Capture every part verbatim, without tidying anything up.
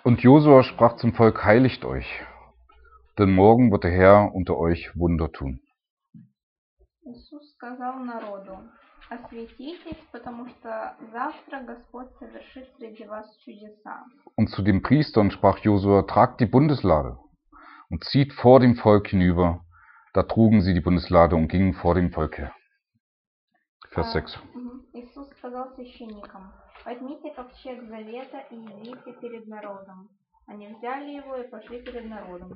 Und Josua sprach zum Volk: Heiligt euch, denn morgen wird der Herr unter euch Wunder tun. Иисус сказал народу: осветитесь, потому что завтра Господь совершит среди вас чудеса. Und zu den Priestern sprach Josua: Tragt die Bundeslade und zieht vor dem Volk hinüber. Da trugen sie die Bundeslade und gingen vor dem Volk her. Vers sechs. Иисус сказал священникам: возьмите ковчег завета и идите перед народом. Они взяли его и пошли перед народом.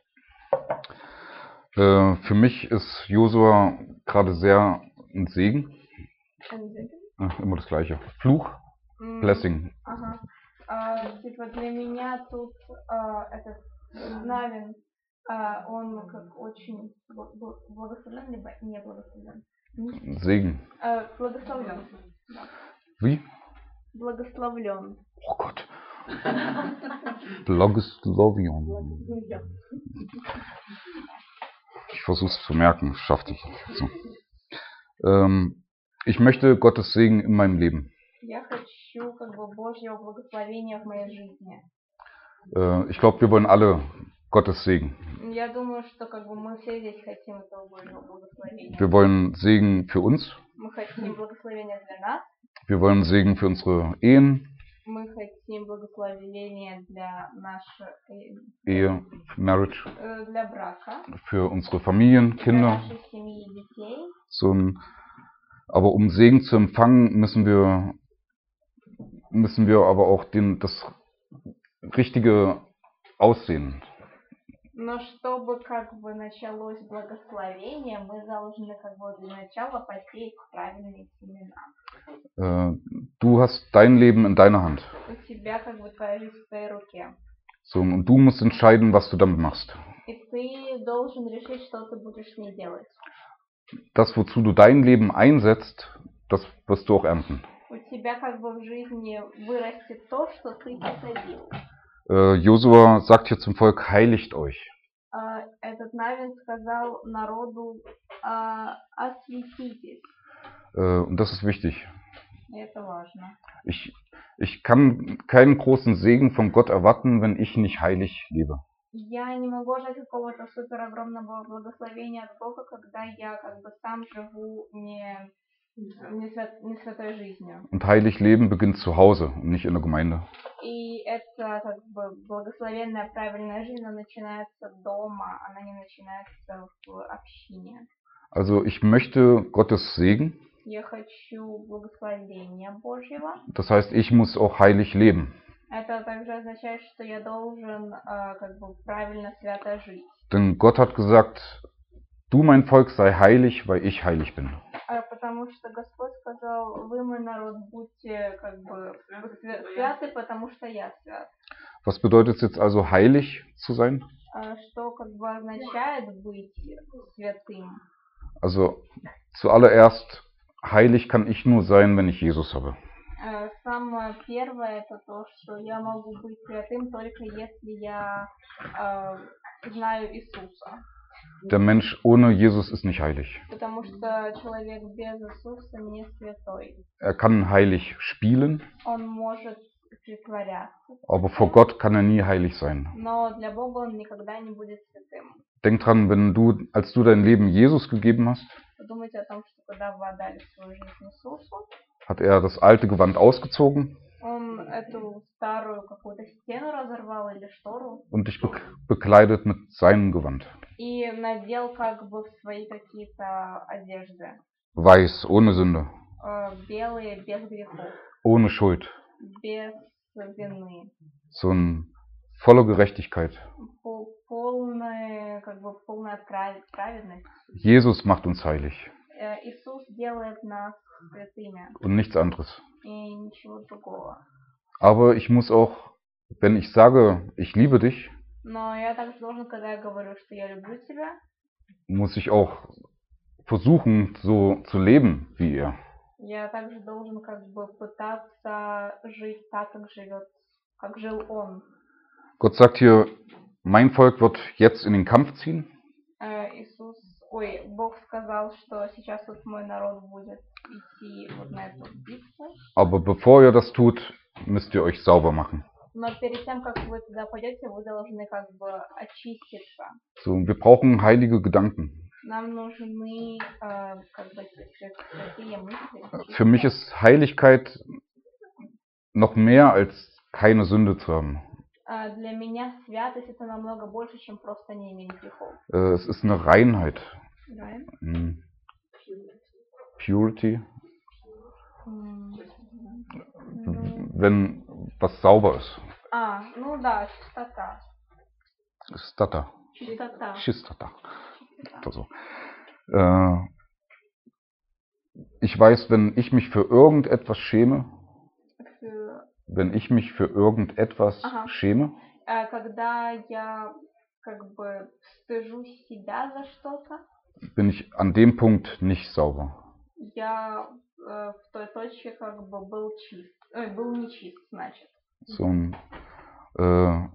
Äh, für mich ist Josua gerade sehr ein Segen. Ein Segen? Ach, immer das Gleiche. Fluch, Mm. Blessing. Ага. А, типа для меня тут а, этот знамен, а, он как очень благословен, либо не благословен. Segen. А, благословлен. Да. Wie? Благословлен. Oh Gott. Благословен. Ich versuche es zu merken, schafft ich. So. Ähm, ich möchte Gottes Segen in meinem Leben. Я хочу как бы Божьего благословения в моей жизни. Äh, ich glaube, wir wollen alle Gottes Segen. Я думаю, что как бы мы все здесь хотим этого Божьего благословения. Wir wollen Segen für uns. Мы хотим благословения для нас. Wir wollen Segen für unsere Ehen. Мы хотим благословения для нашей Ehe, Marriage. Для брака. Für unsere Familien, Kinder. Для нашей семьи, детей. So ein, aber um Segen zu empfangen, müssen wir müssen wir aber auch den, das richtige Aussehen. Но чтобы как бы началось благословение, мы должны как бы для начала посеять правильные семена. Äh, du hast dein Leben in deiner Hand. У тебя как бы твоя жизнь в твоей руке. So, und du musst entscheiden, was du damit machst. И ты должен решить, что ты будешь с ней делать. Das, wozu du dein Leben einsetzt, das wirst du auch ernten. У тебя как бы в жизни вырастет то, что ты посадил. Äh, Josua sagt hier zum Volk: Heiligt euch. Uh, этот Навин сказал народу: uh, осветитесь. Äh, und das ist wichtig. Это важно. Ich, ich kann keinen großen Segen von Gott erwarten, wenn ich nicht heilig lebe. Я не могу ожидать какого-то супер огромного благословения от Бога, когда я как бы сам живу не Не, свят, не святой жизнью. Und heilig leben beginnt zu Hause und nicht in der Gemeinde. И это как бы благословенная правильная жизнь, она начинается дома, она не начинается в общине. Also ich möchte Gottes Segen. Я хочу благословения Божьего. Das heißt, ich muss auch heilig leben. Это также означает, что я должен äh, как бы правильно свято жить. Denn Gott hat gesagt: Du, mein Volk, sei heilig, weil ich heilig bin. Потому что Господь сказал: вы, мой народ, будьте как бы святы, потому что я свят. Was bedeutet es jetzt also, heilig zu sein? Что как бы означает быть святым? Also zuallererst, heilig kann ich nur sein, wenn ich Jesus habe. Самое первое это то, что я могу быть святым только если я äh, знаю Иисуса. Der Mensch ohne Jesus ist nicht heilig. Потому что человек без Иисуса не святой. Er kann heilig spielen, Он может притворяться. aber vor Gott kann er nie heilig sein. Но для Бога он никогда не будет святым. Denk dran, wenn du, als du dein Leben Jesus gegeben hast, Подумайте о том, что когда вы отдали свою жизнь Иисусу, hat er das alte Gewand ausgezogen он эту старую какую-то стену разорвал или штору und dich be bekleidet mit seinem Gewand. И надел как бы свои какие-то одежды. Weiß, ohne Sünde. Äh, белые, без грехов. Ohne Schuld. Без вины. So ein voller Gerechtigkeit. Полная, как бы полная праведность. Jesus macht uns heilig. Äh, Иисус делает нас святыми. Und nichts anderes. И ничего другого. Aber ich muss auch, wenn ich sage, ich liebe dich, Но я также должен, когда я говорю, что я люблю тебя, muss ich auch versuchen, so zu leben wie er. Я также должен как бы пытаться жить так, как живет, как жил он. Gott sagt hier: Mein Volk wird jetzt in den Kampf ziehen. Äh, Иисус, ой, Бог сказал, что сейчас вот мой народ будет идти вот на эту битву. Aber bevor ihr das tut, müsst ihr euch sauber machen. Но перед тем, как вы туда пойдете, вы должны как бы очиститься. So, wir brauchen heilige Gedanken. Нам нужны äh, как бы святые мысли. Für mich ist Heiligkeit noch mehr als keine Sünde zu haben. Äh, Для меня святость это намного больше, чем просто не иметь грехов. Äh, Es ist eine Reinheit. Right? Hm. Purity. М, Wenn was sauber ist. А, ну да, чистота. Stata. Чистота. Chistata. Oder so. Äh, Ich weiß, wenn ich mich für irgendetwas schäme, Für, wenn ich mich für irgendetwas Aha. schäme, äh, когда я как бы стыжусь себя за что-то, bin ich an dem Punkt nicht sauber. я э, в той точке как бы был чист. Ой, был нечист, значит. So ein, äh,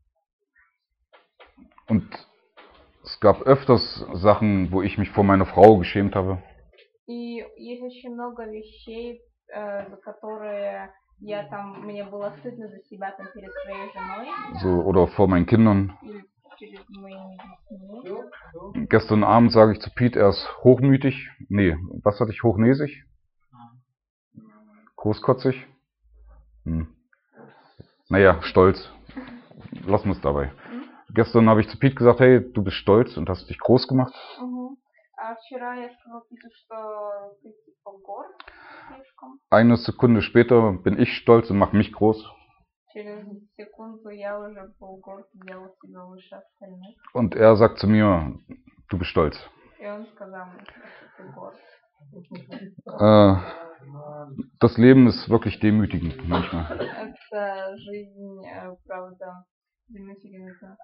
und es gab öfters Sachen, wo ich mich vor meiner Frau geschämt habe. И есть очень много вещей, э, за которые я там, мне было стыдно за себя там перед своей женой So, oder vor meinen Kindern. или перед моими детьми. Gestern Abend sage ich zu Pete, er ist hochmütig. Nee, was hatte ich? Hochnäsig? Großkotzig? Hm. Naja, stolz. Lassen wir es dabei. Gestern habe ich zu Pete gesagt, hey, du bist stolz und hast dich groß gemacht. Мгм. А вчера я сказала Питу, что ты типа горд слишком. Eine Sekunde später bin ich stolz und mache mich groß. Через секунду я уже был горд, делал себя выше остальных. Und er sagt zu mir, du bist stolz. И он сказал мне, что ты горд. Äh, das Leben ist wirklich demütigend manchmal. Это жизнь, э, правда, демютивирует.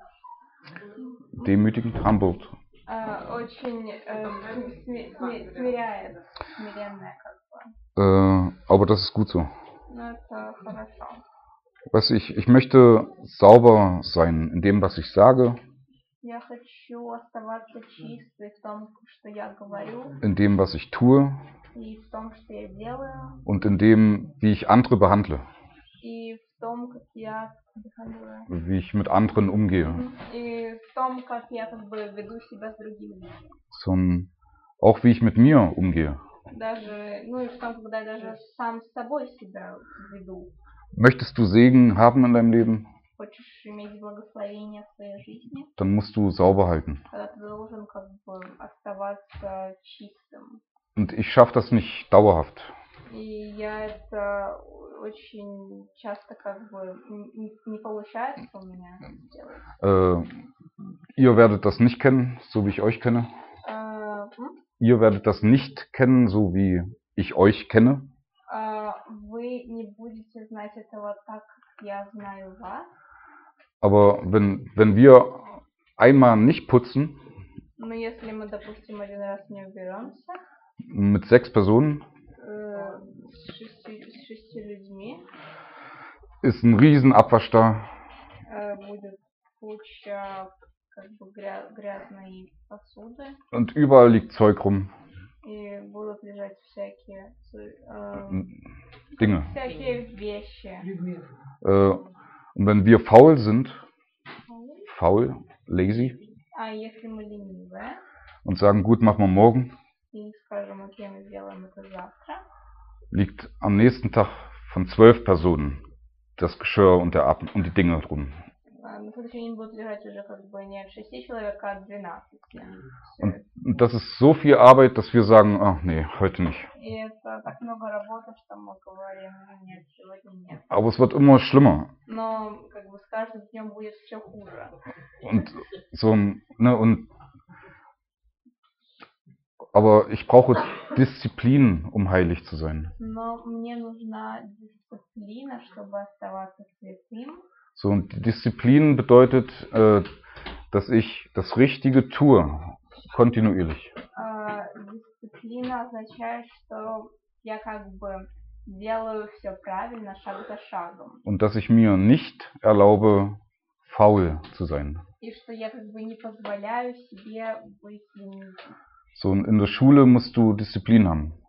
Demütigend, humbled. Э, Очень э, сме- сме- смиряет, смиренная как бы. Äh, aber das ist gut so. Но это хорошо. Weißt du, ich, ich möchte sauber sein in dem, was ich sage, Я хочу оставаться чистой в том, что я говорю, in dem, was ich tue и в том, что я делаю, und in dem, wie ich andere behandle, и в том, как я behandle, wie ich mit anderen umgehe. и в том, как я как бы веду себя с другими людьми. Sondern auch wie ich mit mir umgehe. Даже, ну и в том, когда я даже сам с собой себя веду. Möchtest du Segen haben in deinem Leben, Хочешь иметь благословение в своей жизни, dann musst du sauber halten. тогда ты должен как бы оставаться чистым. Und ich schaffe das nicht dauerhaft. И я это очень часто как бы не, не получается у меня сделать. Äh, ihr werdet das nicht kennen, so wie ich euch kenne. Äh, м? Ihr werdet das nicht kennen, so wie ich euch kenne. Äh, Вы не будете знать этого так, как я знаю вас. Aber wenn, wenn wir einmal nicht putzen, Но если мы, допустим, один раз не уберемся mit sechs Personen, э, с, шести, с шестью людьми, ist ein riesen Abwasch da. э, будет куча как бы гря- грязной посуды, Und überall liegt Zeug rum. и будут лежать всякие, э, Dinge. всякие вещи. Äh, und wenn wir faul sind, faul, lazy, А если мы ленивые, und sagen, gut, machen wir morgen, и скажем, окей, мы сделаем это завтра, liegt am nächsten Tag von zwölf Personen das Geschirr und, der Ab und die Dinge drum. а на следующий день будут лежать уже как бы не от шести человек, а от двенадцати. Und, und das ist so viel Arbeit, dass wir sagen, ach nee, heute nicht. И это так много работы, что мы говорим, «Ну, нет, сегодня нет». Aber es wird immer schlimmer. Но как бы с каждым днем будет все хуже. Und so, ne, und aber ich brauche Disziplin, um heilig zu sein. Но мне нужна дисциплина, чтобы оставаться святым. So, und die Disziplin bedeutet, äh, dass ich das Richtige tue, kontinuierlich. А, Дисциплина означает, что я как бы делаю все правильно, шаг за шагом. Und dass ich mir nicht erlaube, faul zu sein. И что я как бы не позволяю себе быть ленивым. So, und in der Schule musst du Disziplin haben.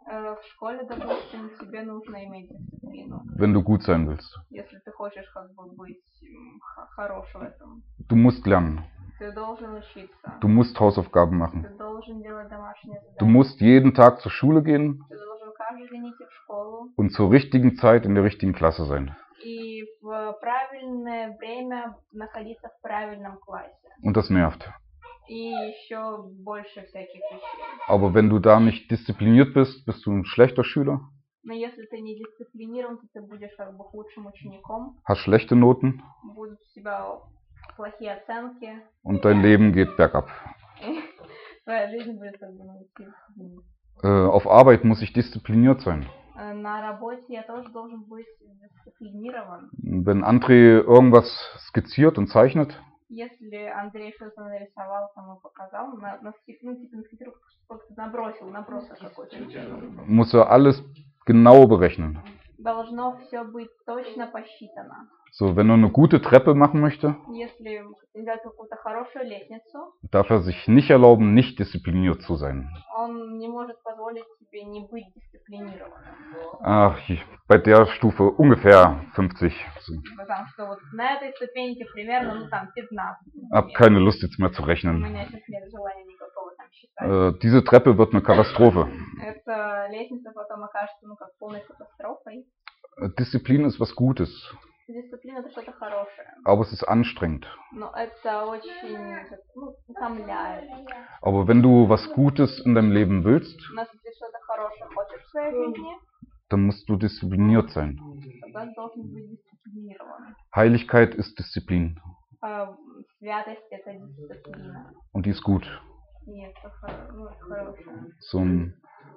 Э, в школе, допустим, тебе нужно иметь дисциплину, wenn du gut sein willst. если ты хочешь как бы быть м, х- хорош в этом. Du musst lernen. Ты должен учиться. Du musst Hausaufgaben machen. Ты должен делать домашние Du задания. musst jeden Tag zur Schule gehen Ты должен каждый день идти в школу und zur richtigen Zeit in der richtigen Klasse sein. и в правильное время находиться в правильном классе. Und das nervt. И еще больше всяких вещей. Aber wenn du da nicht diszipliniert bist, bist du ein schlechter Schüler, Но если ты не дисциплинирован, то ты будешь как бы худшим учеником, hast schlechte Noten будут у тебя плохие оценки, und dein Leben geht bergab. и твоя жизнь будет как бы ну, идти вниз. Äh, auf Arbeit muss ich diszipliniert sein. Э, На работе я тоже должен быть дисциплинирован. Wenn André irgendwas skizziert und zeichnet, Если Андрей что-то нарисовал, там и показал, на, на, ски- ну, типа на скидку что-то набросил, набросок какой-то. muss er alles genau berechnen. Должно все быть точно посчитано. So, wenn er eine gute Treppe machen möchte, Если взять какую-то хорошую лестницу, darf er sich nicht erlauben, nicht diszipliniert zu sein. он не может позволить себе не быть дисциплинированным. Ach, ich- bei der Stufe ungefähr fünfzig. So. Потому что вот на этой ступеньке примерно, ну там пятнадцать. Hab например. keine Lust jetzt mehr zu У rechnen. меня сейчас нет желания никакого там считать. Äh, diese Treppe wird eine Katastrophe. Эта лестница потом окажется, ну, как полной катастрофой. Äh, Disziplin ist was Gutes, Дисциплина это что-то хорошее. aber es ist anstrengend. Но это очень, ну, утомляет. Aber wenn du was Gutes in deinem Leben willst, Но если ты что-то хорошее хочешь в своей жизни, dann musst du diszipliniert sein. тогда ты должен быть дисциплинирован. Heiligkeit ist Disziplin А, святость это дисциплина. und die ist gut. И это, хо- ну, это хорошее. So ein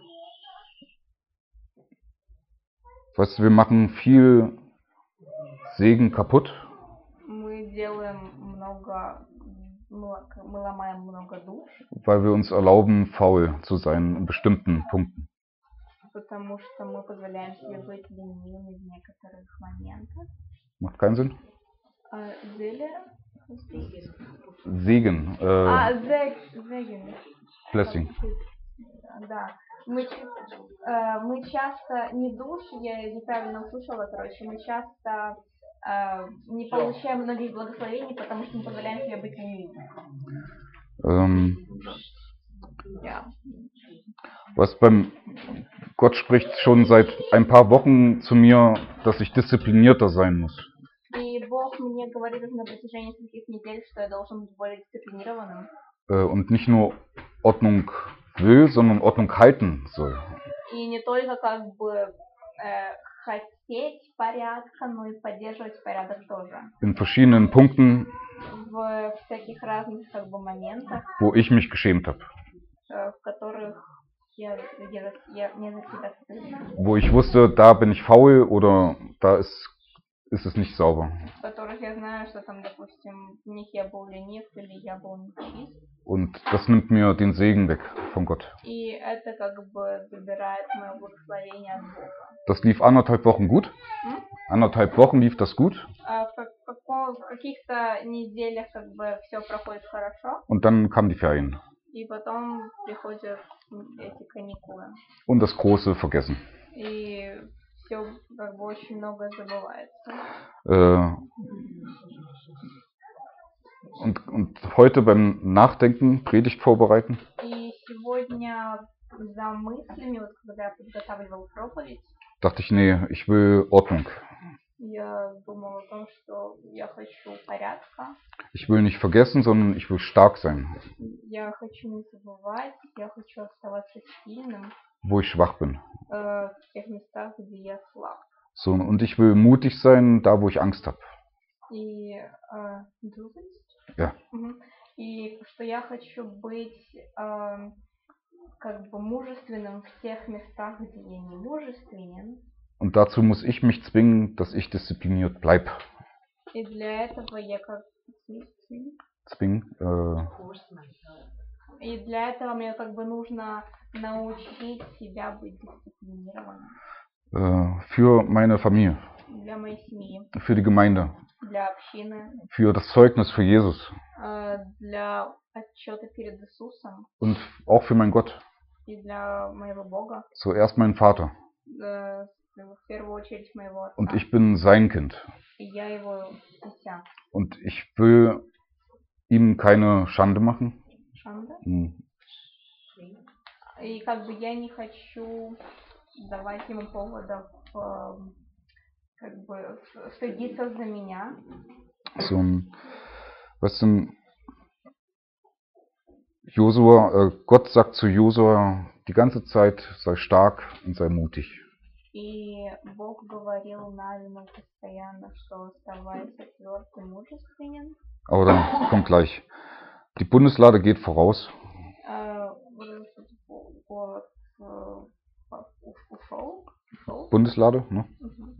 Weißt du, wir machen viel Segen kaputt, Мы делаем много, мы, лак- мы ломаем много душ, weil wir uns erlauben, faul zu sein in bestimmten Punkten. потому что мы позволяем себе быть ленивыми в некоторых моментах. Macht keinen Sinn? А, Зеле? Segen, äh, А, зег, зеген. Blessing. Да. Мы, ч- э, мы часто не душ, я неправильно услышала, короче, мы часто э, не получаем многих благословений, потому что мы позволяем себе быть ленивыми. Ähm, Ja. was beim Gott spricht schon seit ein paar Wochen zu mir, dass ich disziplinierter sein muss. И Бог мне говорит уже на протяжении нескольких недель, что я должен быть более дисциплинированным. Äh, und nicht nur Ordnung will, sondern Ordnung halten soll. И не только как бы э, хотеть порядка, но и поддерживать порядок тоже. In verschiedenen Punkten, В всяких разных как бы моментах, wo ich mich geschämt habe. э, в которых я, я, я, мне за себя стыдно. Wo ich wusste, da bin ich faul oder da ist, ist es nicht sauber. В которых я знаю, что там, допустим, в них я был ленив или я был нечист. Und das nimmt mir den Segen weg von Gott. И это как бы забирает мое благословение от Бога. Das lief anderthalb Wochen gut. М? Anderthalb Wochen lief das gut. А в, как- како- в каких-то неделях как бы все проходит хорошо, Und dann kamen die Ferien. и потом приходят эти каникулы. Und das große Vergessen. И все как бы очень много забывается. Äh, und, und heute beim Nachdenken, Predigt vorbereiten, И сегодня за мыслями, вот когда я подготавливал проповедь, dachte ich, nee, ich will Ordnung. я думала о том, что я хочу порядка, Ich will nicht vergessen, sondern ich will stark sein, я хочу не забывать, я хочу оставаться сильным wo ich schwach bin. э, в тех местах, где я слаб. So, und ich will mutig sein, da wo ich Angst habe. И э, дерзость. Ja. Мгм. И что я хочу быть э, как бы мужественным в тех местах, где я не мужественен. Und dazu muss ich mich zwingen, dass ich diszipliniert bleibe. И для этого я как Zwingen. Äh, и для этого мне как бы нужно научить себя быть дисциплинированным. äh, für meine Familie, Для моей семьи, für die Gemeinde, для общины, für das Zeugnis für Jesus э, для отчета перед Иисусом und auch für meinen Gott. и для моего Бога, Zuerst mein Vater. э, в первую очередь моего Отца. Und ich bin sein Kind. И я его дитя. Und ich will ihm keine Schande machen. Шанда. Hm. И как бы я не хочу давать ему поводов э, как бы стыдиться за меня. So ein, was denn, Josua, äh, Gott sagt zu Josua die ganze Zeit, sei stark und sei mutig. И Бог говорил Навину постоянно, что оставайся тверд и мужественен. Aber dann kommt gleich. Die Bundeslade geht voraus. Э, вот, э, ушел, ушел. Bundeslade, ne? Мгм.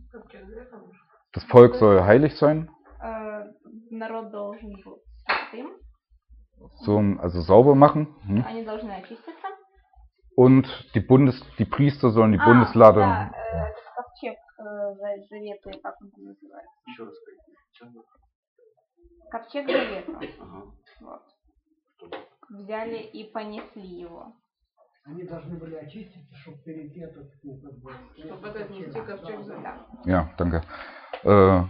Das Volk soll heilig sein. Э, народ должен быть святым. So, also sauber machen. Hm? Они должны очиститься. Und die Bundes, die Priester sollen die А, Bundeslade. да, э, этот ковчег э, за- завета, как он там называется? Еще раз скажите. Ковчег завета. Ага. Вот. Взяли и понесли его. Они должны были очиститься, чтобы перейти этот, ну, как бы, Чтобы этот нести ковчег завета. Ja, danke. Äh,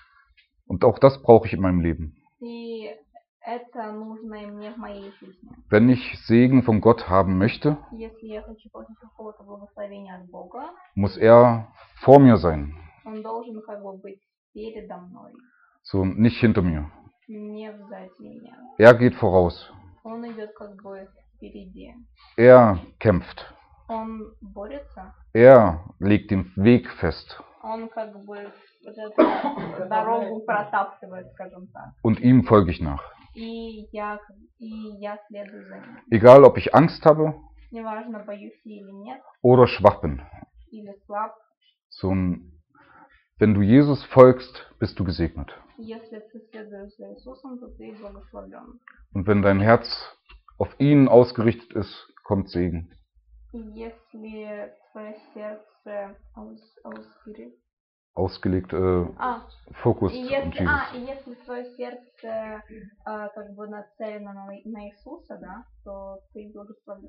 und auch das brauche ich in meinem Leben. И это нужно и мне в моей жизни. Wenn ich Segen von Gott haben möchte, Если я хочу получить какого-то благословения от Бога, muss er vor mir sein, он должен как бы быть передо мной, so nicht hinter mir. не сзади меня. Er geht voraus. Он идет как бы впереди. Er kämpft. Он борется. Er legt den Weg fest. Он как бы вот эту дорогу протаптывает, скажем так. Und ihm folge ich nach. И я, и я следую за ним. Egal, ob ich Angst habe Неважно, боюсь я или нет, oder schwach bin. или слаб. So ein, wenn du Jesus folgst, bist du gesegnet. Если ты следуешь за Иисусом, то ты благословлен. Und wenn dein Herz auf ihn ausgerichtet ist, kommt Segen. И если твое сердце aus- ausgerichtet- Ausgelegt, äh, А, focused и on если, Jesus. а, и если твое сердце э, как бы нацелено на, на Иисуса, да, то ты благословлен.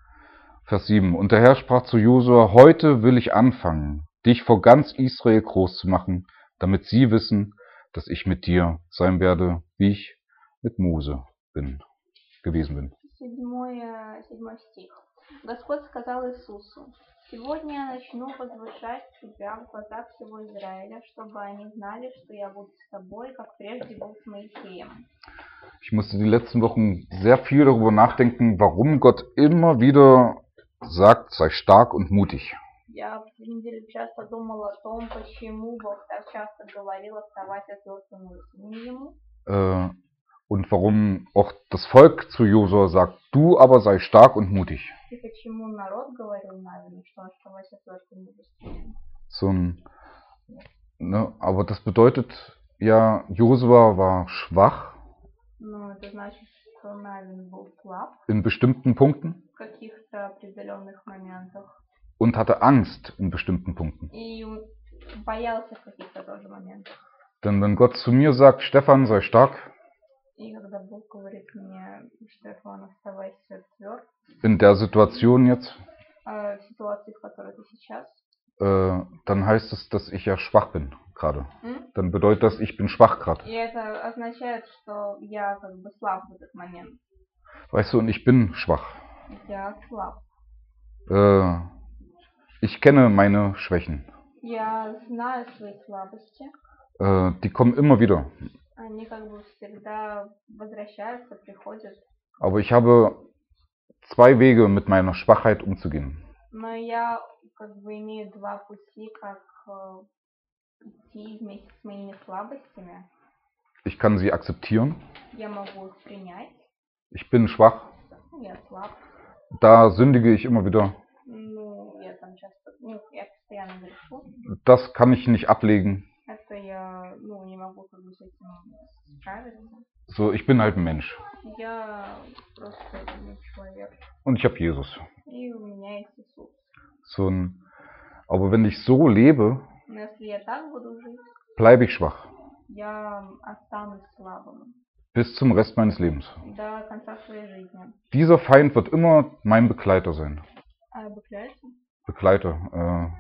Vers sieben. Und der Herr sprach zu Josua, heute will ich anfangen, dich vor ganz Israel groß zu machen, damit sie wissen, dass ich mit dir sein werde, wie ich mit Mose bin, gewesen bin. Седьмой, э, седьмой стих. Господь сказал Иисусу: «Сегодня я начну возвышать тебя в глазах всего Израиля, чтобы они знали, что я буду с тобой, как прежде был с Моисеем». Ich musste die letzten Wochen sehr viel darüber nachdenken, warum Gott immer wieder sagt, sei stark und mutig. Я в неделю часто думала о том, почему Бог так часто говорил оставаться твердым и ему. Äh, und warum auch das Volk zu Josua sagt, du aber sei stark und mutig. И почему народ говорил Навину, что оставайся твердым и мужественным. So ein, ne, aber das bedeutet ja, Josua war schwach Но это значит, что Навин был слаб in bestimmten Punkten в каких-то определенных моментах und hatte Angst in bestimmten Punkten. и боялся в каких-то тоже моментах. Denn wenn Gott zu mir sagt, Stefan, sei stark, И когда Бог говорит мне, Штефан, оставайся тверд, in der Situation jetzt, э, в ситуации, в которой ты сейчас, äh, dann heißt es, dass ich ja schwach bin gerade. м? Dann bedeutet das, ich bin schwach gerade. и это означает, что я как бы слаб в этот момент. Weißt du, und ich bin schwach. Я слаб. Äh, ich kenne meine Schwächen. Я знаю свои слабости. Äh, die kommen immer wieder. Они как бы всегда возвращаются, приходят. Aber ich habe zwei Wege, mit meiner Schwachheit umzugehen. Но я как бы имею два пути, как э, идти вместе с моими слабостями. Ich kann sie akzeptieren. Я могу их принять. Ich bin schwach. Ну, я слаб. Da sündige ich immer wieder. Ну, я там часто, ну, я постоянно грешу. Das kann ich nicht ablegen. Это я, ну, не могу как бы с этим справиться. So, ich bin halt ein Mensch. Я просто ну, человек. Und ich habe Jesus. И у меня есть Иисус. So ein, aber wenn ich so lebe, Но если я так буду жить, bleibe ich schwach. я останусь слабым. bis zum Rest meines Lebens. до конца своей жизни. Dieser Feind wird immer mein Begleiter sein. А обыкляется? Begleiter. Äh,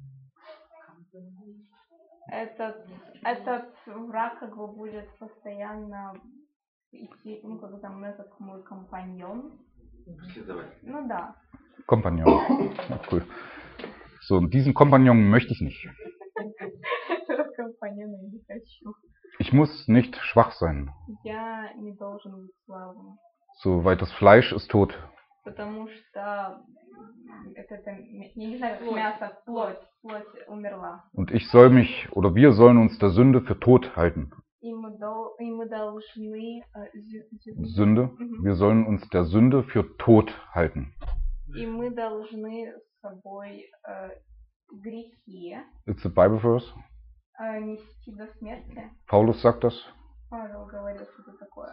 Этот, этот враг как бы будет постоянно идти, ну как бы там этот мой компаньон. Ну да. Kompagnon. Ja, cool. So, und diesen Kompagnon möchte ich nicht. Этого компаньона я не хочу. Ich muss nicht schwach sein. Я не должен быть слабым. So, weil das Fleisch ist tot. Потому что это, это, я не знаю, как мясо, плоть, плоть умерла. Und ich soll mich, oder wir sollen uns der Sünde für tot halten. И мы, дол, и мы должны... Äh, зю, зю, Sünde. Mhm. Wir sollen uns der Sünde für tot halten. И мы должны с собой äh, грехи It's a Bible verse. äh, нести до смерти. Paulus sagt das. Павел говорил, что это такое.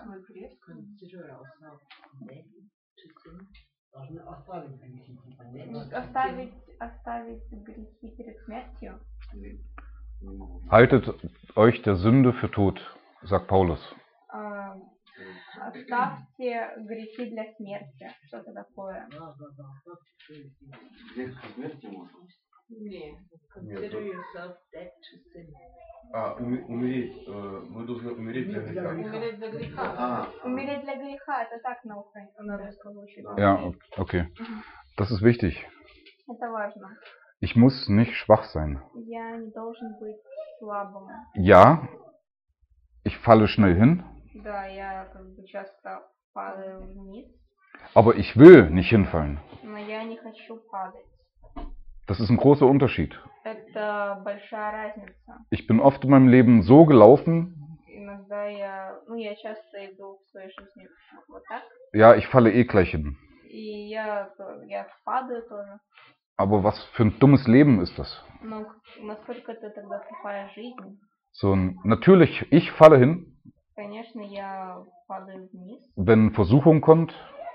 Должны оставить грехи, типа, не Оставить, оставить грехи перед смертью. Haltet euch der Sünde für tot, sagt Paulus. Äh, оставьте грехи для смерти. Что это такое? Да, да, да, оставьте грехи. Грех смерти можно? Не, consider yourself dead to sin. А, уме- умереть. э, Мы должны умереть для Для греха. греха. Умереть для греха. А, Умереть для греха, это так на украинском, на русском звучит. Ja, okay. Das ist wichtig. Это важно. Ich muss nicht schwach sein. Я не должен быть слабым. Ja, ich falle schnell hin, Да, я как бы часто падаю вниз, aber ich will nicht hinfallen. но я не хочу падать. Das ist ein großer Unterschied. Это большая разница. Ich bin oft in meinem Leben so gelaufen, Иногда я, ну я часто иду в своей жизни вот так, ja, ich falle eh gleich hin. и я, то- я падаю тоже. Aber was für ein dummes Leben ist das? Но насколько это тогда тупая жизнь? So ein, natürlich, ich falle hin, Конечно, я падаю вниз, wenn Versuchung kommt,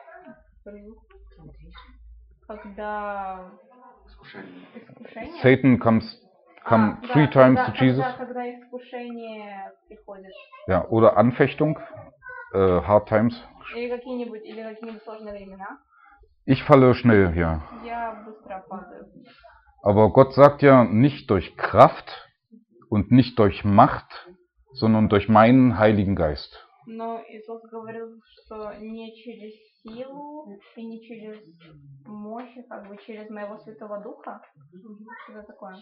когда искушение. искушение. Satan comes come А, three да, times когда, to Jesus, когда, когда искушение приходит. ja, oder Anfechtung, äh, hard times. Или какие-нибудь, или какие-нибудь сложные времена. Ich falle schnell hier. Я быстро падаю. Aber Gott sagt ja, nicht durch Kraft und nicht durch Macht, sondern durch meinen Heiligen Geist. Но Иисус говорил, что не через силу и не через мощь, а как бы через моего Святого Духа. Что это такое?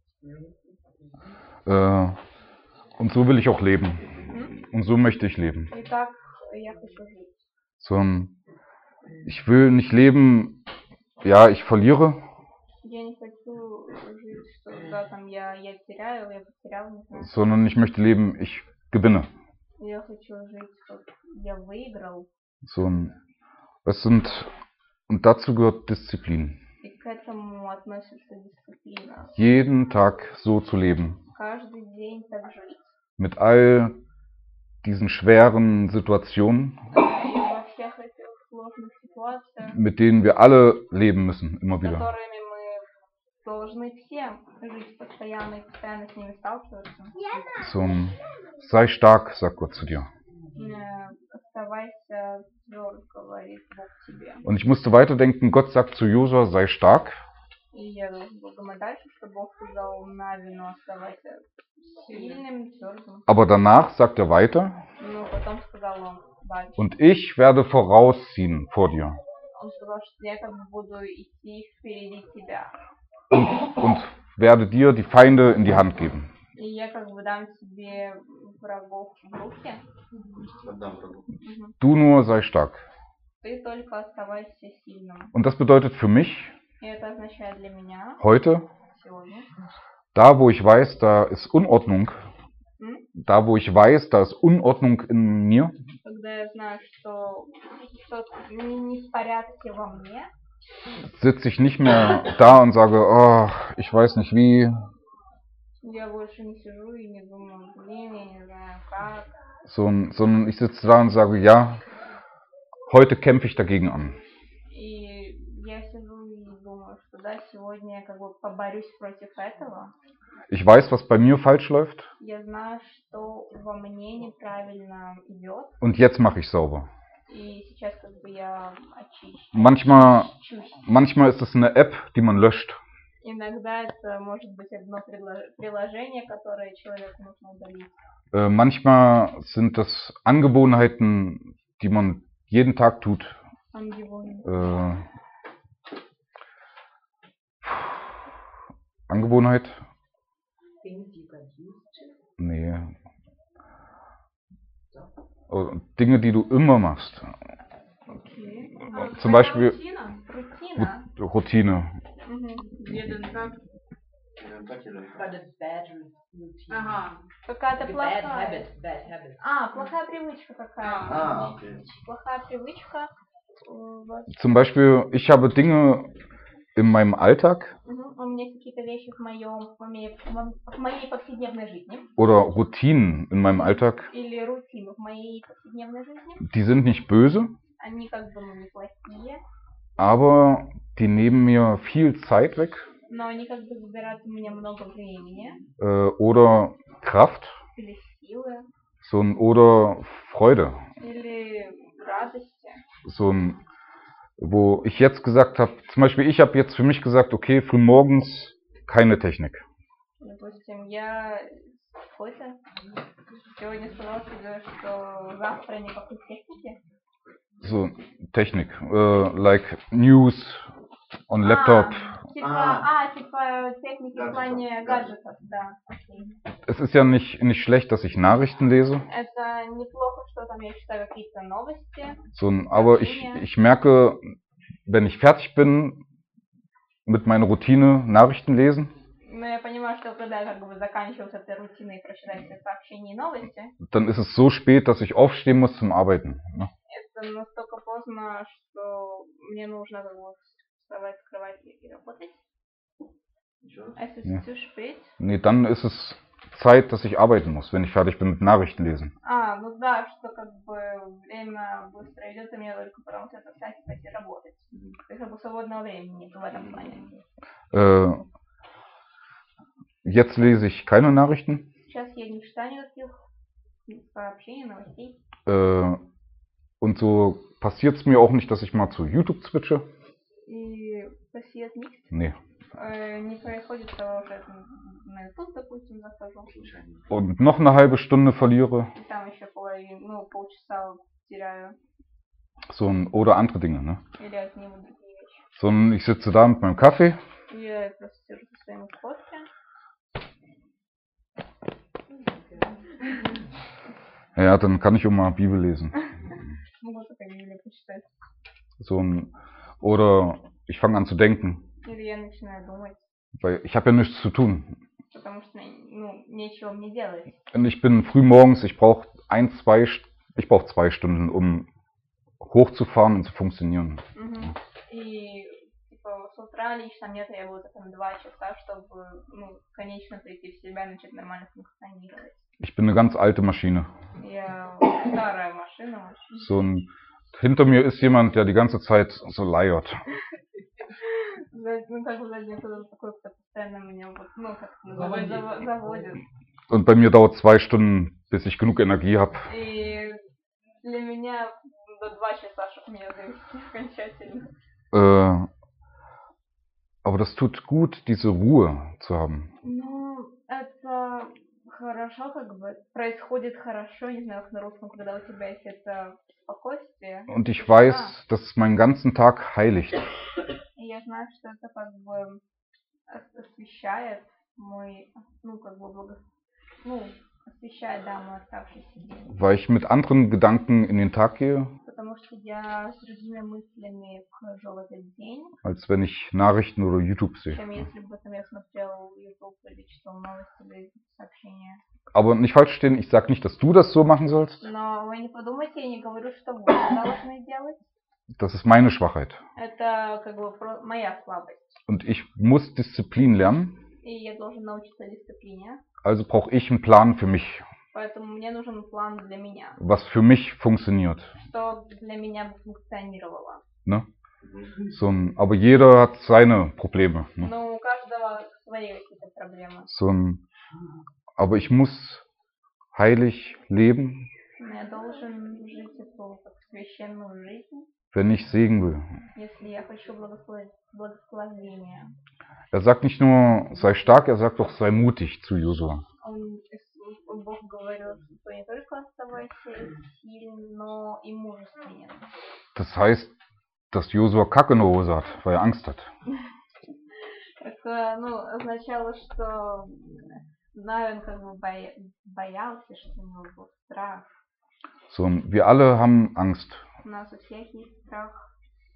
Äh, und so will ich auch leben. М? Und so möchte ich leben. И так я хочу жить. So ein, ich will nicht leben, ja, ich verliere, Я не хочу жить, что да, там я, я теряю, я потерял, не знаю. sondern ich möchte leben, ich gewinne. Я хочу жить, что я выиграл. So ein, es sind, und dazu gehört Disziplin. И к этому относится дисциплина. Jeden Tag so zu leben. Каждый день так жить. Mit all diesen schweren Situationen, И во всех этих сложных ситуациях, mit denen wir alle leben müssen, immer с wieder. которыми мы должны все жить постоянно и постоянно с ними сталкиваться. So ein, sei stark, sagt Gott zu dir. Э, Оставайся тверд, говорит Бог тебе. Und ich musste weiterdenken, Gott sagt zu Josua, sei stark, И я думаю дальше, что Бог сказал Навину, оставайся сильным, твердым. aber danach sagt er weiter, Но потом сказал он дальше. und ich werde vorausziehen vor dir Он сказал, что я как бы буду идти впереди тебя. und, und werde dir die Feinde in die Hand geben. И я как бы дам тебе врагов в руки. Отдам врагу. Мгм. Du nur sei stark. Ты только оставайся сильным. Und das bedeutet für mich И это означает для меня heute, сегодня, da wo ich weiß, da ist Unordnung, м, da wo ich weiß, da ist Unordnung in mir, когда я знаю, что что-то не, не в порядке во мне, sitze ich nicht mehr da und sage, oh, ich weiß nicht wie, я больше не сижу и не думаю, блин, я не знаю как. so, sondern ich sitze da und sage, ja, heute kämpfe ich dagegen an. И я сижу и думаю, что да, сегодня я как бы поборюсь против этого. Ich weiß, was bei mir falsch läuft. Я знаю, что во мне неправильно идет, und jetzt mache ich sauber. и сейчас как бы я очищу. Manchmal, очищусь. manchmal ist es eine App, die man löscht. Иногда это может быть одно предло- приложение, которое человеку нужно удалить. Äh, manchmal sind das Angewohnheiten, die man jeden Tag tut. Ангелоны. Äh, Angewohnheit? Things you got used to. Nee. Oh, Dinge, die du immer machst. Окей. Zum Beispiel Рутина. Рутина. Ru- Routine. Мгм. Jeden Tag. Так или But a bad routine. Ага. Какая-то Like a bad плохая. habit. Bad habit. А, плохая привычка какая-то. А, окей. Плохая привычка. э, вот. Zum Beispiel, ich habe Dinge in meinem Alltag Мгм. У меня есть какие-то вещи в моем, в моей, в моей повседневной жизни. oder Routinen in meinem Alltag, Или рутину в моей повседневной жизни. die sind nicht böse, Они как бы ну, неплохие, aber die nehmen mir viel Zeit weg но они как бы забирают у меня много времени. äh, oder Kraft Или силы. so ein, oder Freude. Или радости. So ein, wo ich jetzt gesagt habe, zum Beispiel ich habe jetzt für mich gesagt, okay, frühmorgens keine Technik. Допустим, я какой-то сегодня сказала себе, что завтра никакой техники. So Technik, äh, like News on Laptop. А, типа, А. а, типа техники в плане гаджетов, да. Окей. Es ist ja nicht, nicht schlecht, dass ich Nachrichten lese, Это неплохо, что там я читаю какие-то новости. so ein, aber ich, ich merke, wenn ich fertig bin mit meiner Routine Nachrichten lesen, Но я понимаю, что когда я как бы заканчиваю с этой рутиной и прочитаю все сообщения и новости, dann ist es so spät, dass ich aufstehen muss zum Arbeiten. Ne? это настолько поздно, что мне нужно как бы вставать с кровати и работать. Еще раз. А если Ja. zu spät? Nee, dann ist es Zeit, dass ich arbeiten muss, wenn ich fertig bin mit Nachrichten lesen. А, ну да, что как бы время быстро идет, и мне только потому что это встать и пойти работать. То есть как бы свободного времени нет в этом плане. Äh, jetzt lese ich keine Nachrichten. Сейчас я не читаю никаких сообщений, новостей. Äh, und so passiert es mir auch nicht, dass ich mal zu YouTube switche. И пассиет никс. Nee. Э, не происходит того, что я там на YouTube, допустим, захожу. Случайно. Und noch eine halbe Stunde verliere. И там еще половину, ну, полчаса теряю. So ein, oder andere Dinge. Ne? Или отниму другие вещи. Sondern ich sitze da mit meinem Kaffee. И я просто сижу со своим кофе. Ja, dann kann ich auch mal Bibel lesen. Могу только Библию почитать. So ein, oder ich fange an zu denken, Или я начинаю думать, weil ich habe ja nichts zu tun. потому что, ну, нечего мне делать. Und ich bin früh morgens, ich brauche ein, zwei, St- ich brauche zwei Stunden, um hochzufahren und zu funktionieren. Мгм. И типа с утра лично мне требуется там два часа, чтобы, ну, конечно прийти в себя и начать нормально функционировать. Ich bin eine ganz alte Maschine. Я старая машина очень. So ein, hinter mir ist jemand, der die ganze Zeit so leiert. За- Ну, как бы сзади кто-то такой, кто постоянно меня вот, ну, как Заводит. заво- заводит. Und bei mir dauert zwei Stunden, bis ich genug Energie habe. И для меня до два часа, чтобы меня завести окончательно. Äh, aber das tut gut, diese Ruhe zu haben. Ну, это хорошо, как бы происходит хорошо, не знаю, как на русском, когда у тебя есть это спокойствие. Und ich weiß, dass es meinen ganzen Tag heiligt. И я знаю, что это как бы ос- освещает мой, ну, как бы, благо... ну, освещает, да, мой оставшийся день. Weil ich mit anderen Gedanken in den Tag gehe, Потому что я с другими мыслями вхожу в этот день, als wenn ich Nachrichten oder YouTube sehe. чем если бы там я смотрел YouTube или читал новости или сообщения. Aber nicht falsch verstehen, ich sage nicht, dass du das so machen sollst. Но вы не подумайте, я не говорю, что вы должны делать. Das ist meine Schwachheit. Это как бы про- моя слабость. Und ich muss Disziplin lernen, И я должен научиться дисциплине. also brauche ich einen Plan für mich, Поэтому мне нужен план для меня. was für mich funktioniert. Что для меня бы функционировало. Ne? So ein, aber jeder hat seine Probleme. Ne? Но у каждого свои какие-то проблемы. So ein, aber ich muss heilig leben, Но я должен жить эту как священную жизнь, wenn ich Segen will. если я хочу благослов- благословения. Er sagt nicht nur, sei stark, er sagt auch, sei mutig zu Josua. Он, Ис- Бог говорил, что не только оставайся сильным, но и мужественным. Das heißt, dass Josua Kacke in der Hose hat, weil er Angst hat. Это, ну, означало, что Навин как бы боя- боялся, что у него был страх. So, und wir alle haben Angst. У нас у всех есть страх.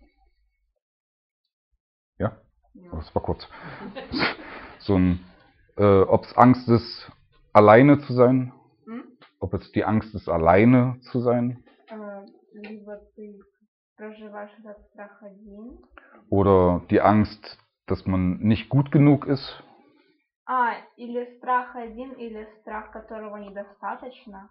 Ja? Ну, Oh, das war kurz. So ein, äh, ob es Angst ist, alleine zu sein, м? ob es die Angst ist, alleine zu sein, Э, Либо ты проживаешь этот страх один. oder die Angst, dass man nicht gut genug ist, А, или страх один, или страх, которого недостаточно.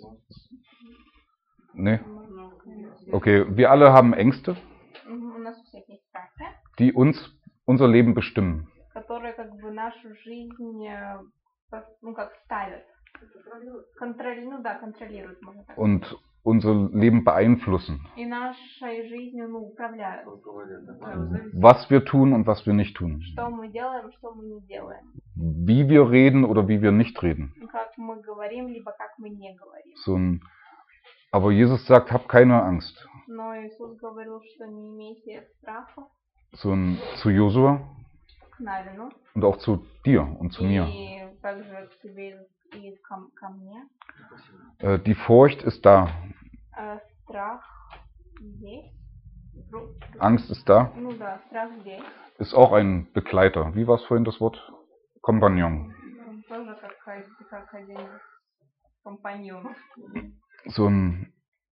ne? Ну, Okay, wir alle haben Ängste, Мгм, У нас у всех есть страхи, die uns unser Leben bestimmen. которые как бы нашу жизнь, э, пос- ну как ставят. Контроль, ну да, контролируют, можно так Und сказать. unser Leben beeinflussen. И нашей жизнью, ну, управляют. Руководят, да. да, зависит. Was wir tun und was wir nicht tun. Что мы делаем, что мы не делаем. Wie wir reden oder wie wir nicht reden. Ну, Как мы говорим, либо как мы не говорим. So ein, aber Jesus sagt, hab keine Angst. Но Иисус говорил, что не имейте страха So ein, zu Josua к Навину. und auch zu dir und zu mir. И также к тебе и ко, ко мне. Äh, die Furcht ist da. Э, Страх здесь. Ру- Angst ist da. Ну да, страх здесь. Ist auch ein Begleiter. Wie war es vorhin das Wort? Kompagnon. Он тоже как, один- как один из компаньонов. So ein,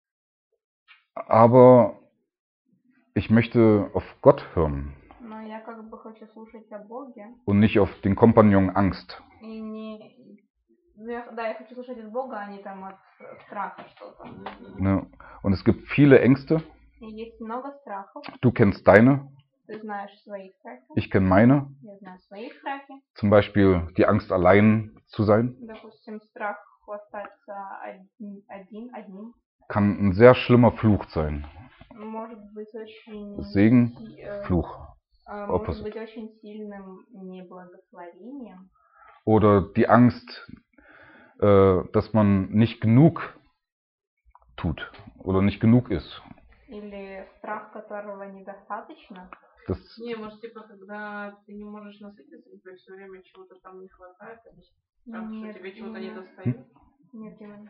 aber ich möchte auf Gott hören Но я как бы хочу слушать о Боге. und nicht auf den Kompagnon Angst. И не... ну, я- Да, я хочу слушать от Бога, а не там от э, страха что-то. Ne? Und es gibt viele Ängste. И есть много страхов. Du kennst deine, Ты знаешь свои страхи. ich kenne meine. Я знаю свои страхи. Zum Beispiel die Angst, allein zu sein. Допустим, страх остаться один, один, одним. Kann ein sehr schlimmer Fluch sein. Может быть очень... Segen, си- э, Fluch. э, Opposite. Может быть очень сильным неблагословением. Oder die Angst, äh, dass man nicht genug tut oder nicht genug ist. Или страх, которого недостаточно. Das, Не, может, типа, когда ты не можешь насытиться, тебе все время чего-то там не хватает, или там, что Нет, тебе чего-то не нет, достает. нет, именно.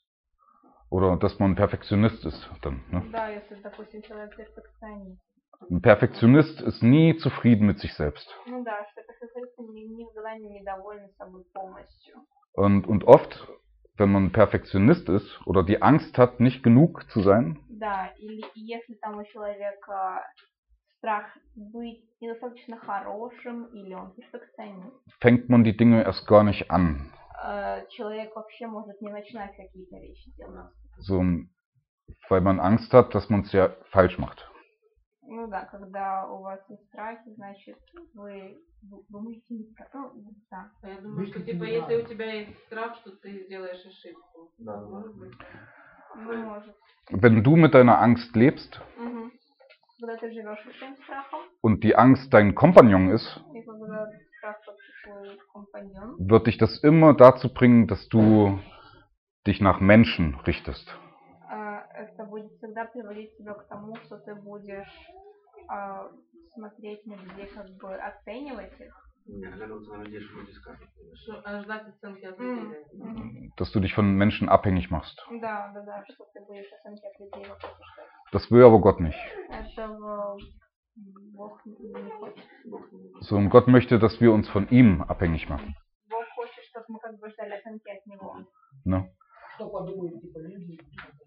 oder dass man Perfektionist ist. Dann, ne? Да, если, допустим, человек перфекционист. Ein Perfektionist ist nie zufrieden mit sich selbst. Ну да, что перфекционисты ни- никогда не недовольны собой полностью. Und, und oft, wenn man Perfektionist ist oder die Angst hat, nicht genug zu sein, Да, или и если там у человека страх быть недостаточно хорошим, или он перфекционист, fängt man die Dinge erst gar nicht an. э, человек вообще может не начинать какие-то вещи делать. So, weil man Angst hat, dass man es ja falsch macht. Ну да, когда у вас есть страхи, значит, вы ду- думаете не про- ну, да. А я думаю, что типа, если у тебя есть страх, что ты сделаешь ошибку. Да, да. Может быть. Ну, может. Wenn du mit deiner Angst lebst Мгм. Когда ты живешь с этим страхом, und die Angst dein Kompagnon ist, и когда страх как твой компаньон, wird dich das immer dazu bringen, dass du dich nach Menschen richtest. э, это будет всегда приводить тебя к тому, что ты будешь э, смотреть на людей, как бы оценивать их. Не, оглядываться на людей, что люди скажут. Что, а ждать оценки от М, людей. мгм. Dass du dich von Menschen abhängig machst. Да, да, да, что ты будешь оценки от людей вот это что. Das will aber Gott nicht. Этого Бог не хочет. So, und Gott möchte, dass wir uns von ihm abhängig machen. Бог хочет, чтобы мы как бы ждали оценки от Него. Ne? Что подумают, типа, люди?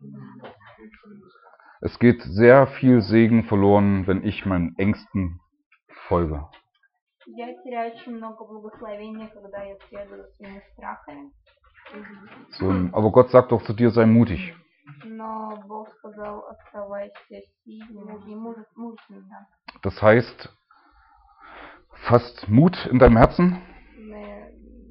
Es geht sehr viel Segen verloren, wenn ich meinen Ängsten folge. Я теряю очень много благословения, когда я следую за своими страхами. So, aber Gott sagt doch zu dir, sei mutig. Но Бог сказал, оставайся сильным и мужес- мужественным. Das heißt, fasst Mut in deinem Herzen Не-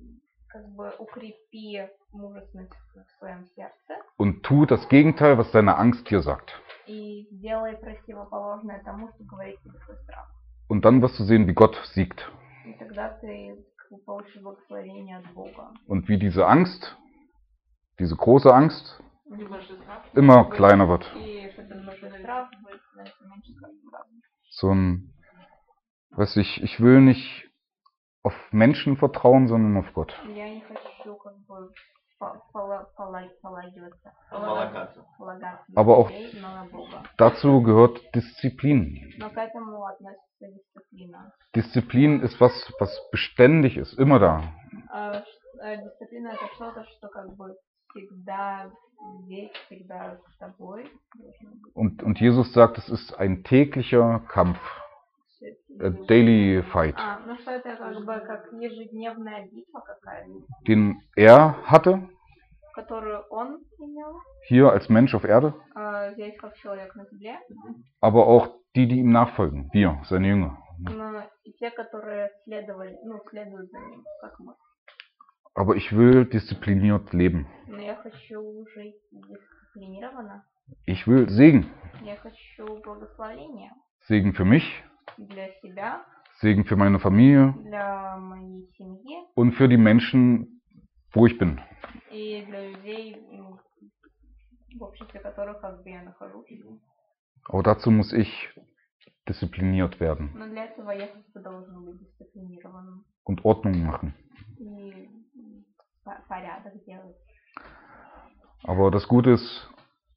как бы укрепи мужественность в своем сердце und tu das Gegenteil, was deine Angst dir sagt. и сделай противоположное тому, что говорит тебе твой страх. Und dann wirst du sehen, wie Gott siegt. И тогда ты получишь благословение от Бога. Und wie diese Angst, diese große Angst, И больше страх. immer kleiner wird. И что этот большой страх будет становиться меньше с каждым разом. So ein, weiß ich, ich will nicht auf Menschen vertrauen, sondern auf Gott. Я не хочу как бы по- пола- пола- полагиваться, Полагаться. полагаться Aber на auch людей, но на Бога. dazu gehört Disziplin. Но к этому относится дисциплина. Disziplin ist was, was beständig ist, immer da. А, ш- э, Дисциплина это что-то, что как бы всегда здесь, всегда с тобой должно быть. Und, und Jesus sagt, es ist ein täglicher Kampf, a daily fight, А, ну что это как бы как ежедневная битва какая-то, den er hatte, которую он имел hier als Mensch auf Erde, а, здесь как человек на земле, aber auch die, die ihm nachfolgen, wir, seine Jünger. но и те, которые следовали, ну, следуют за ним, как мы. Aber ich will diszipliniert leben. Но я хочу жить дисциплинированно, Ich will Segen. я хочу благословения Segen für mich, для себя, Segen für meine Familie для моей семьи und für die Menschen, wo ich bin. и для людей, м, в обществе которых как бы я нахожусь. Aber dazu muss ich diszipliniert werden Но для этого я как бы должен быть дисциплинированным und Ordnung machen. и м, по- порядок делать. Aber das Gute ist,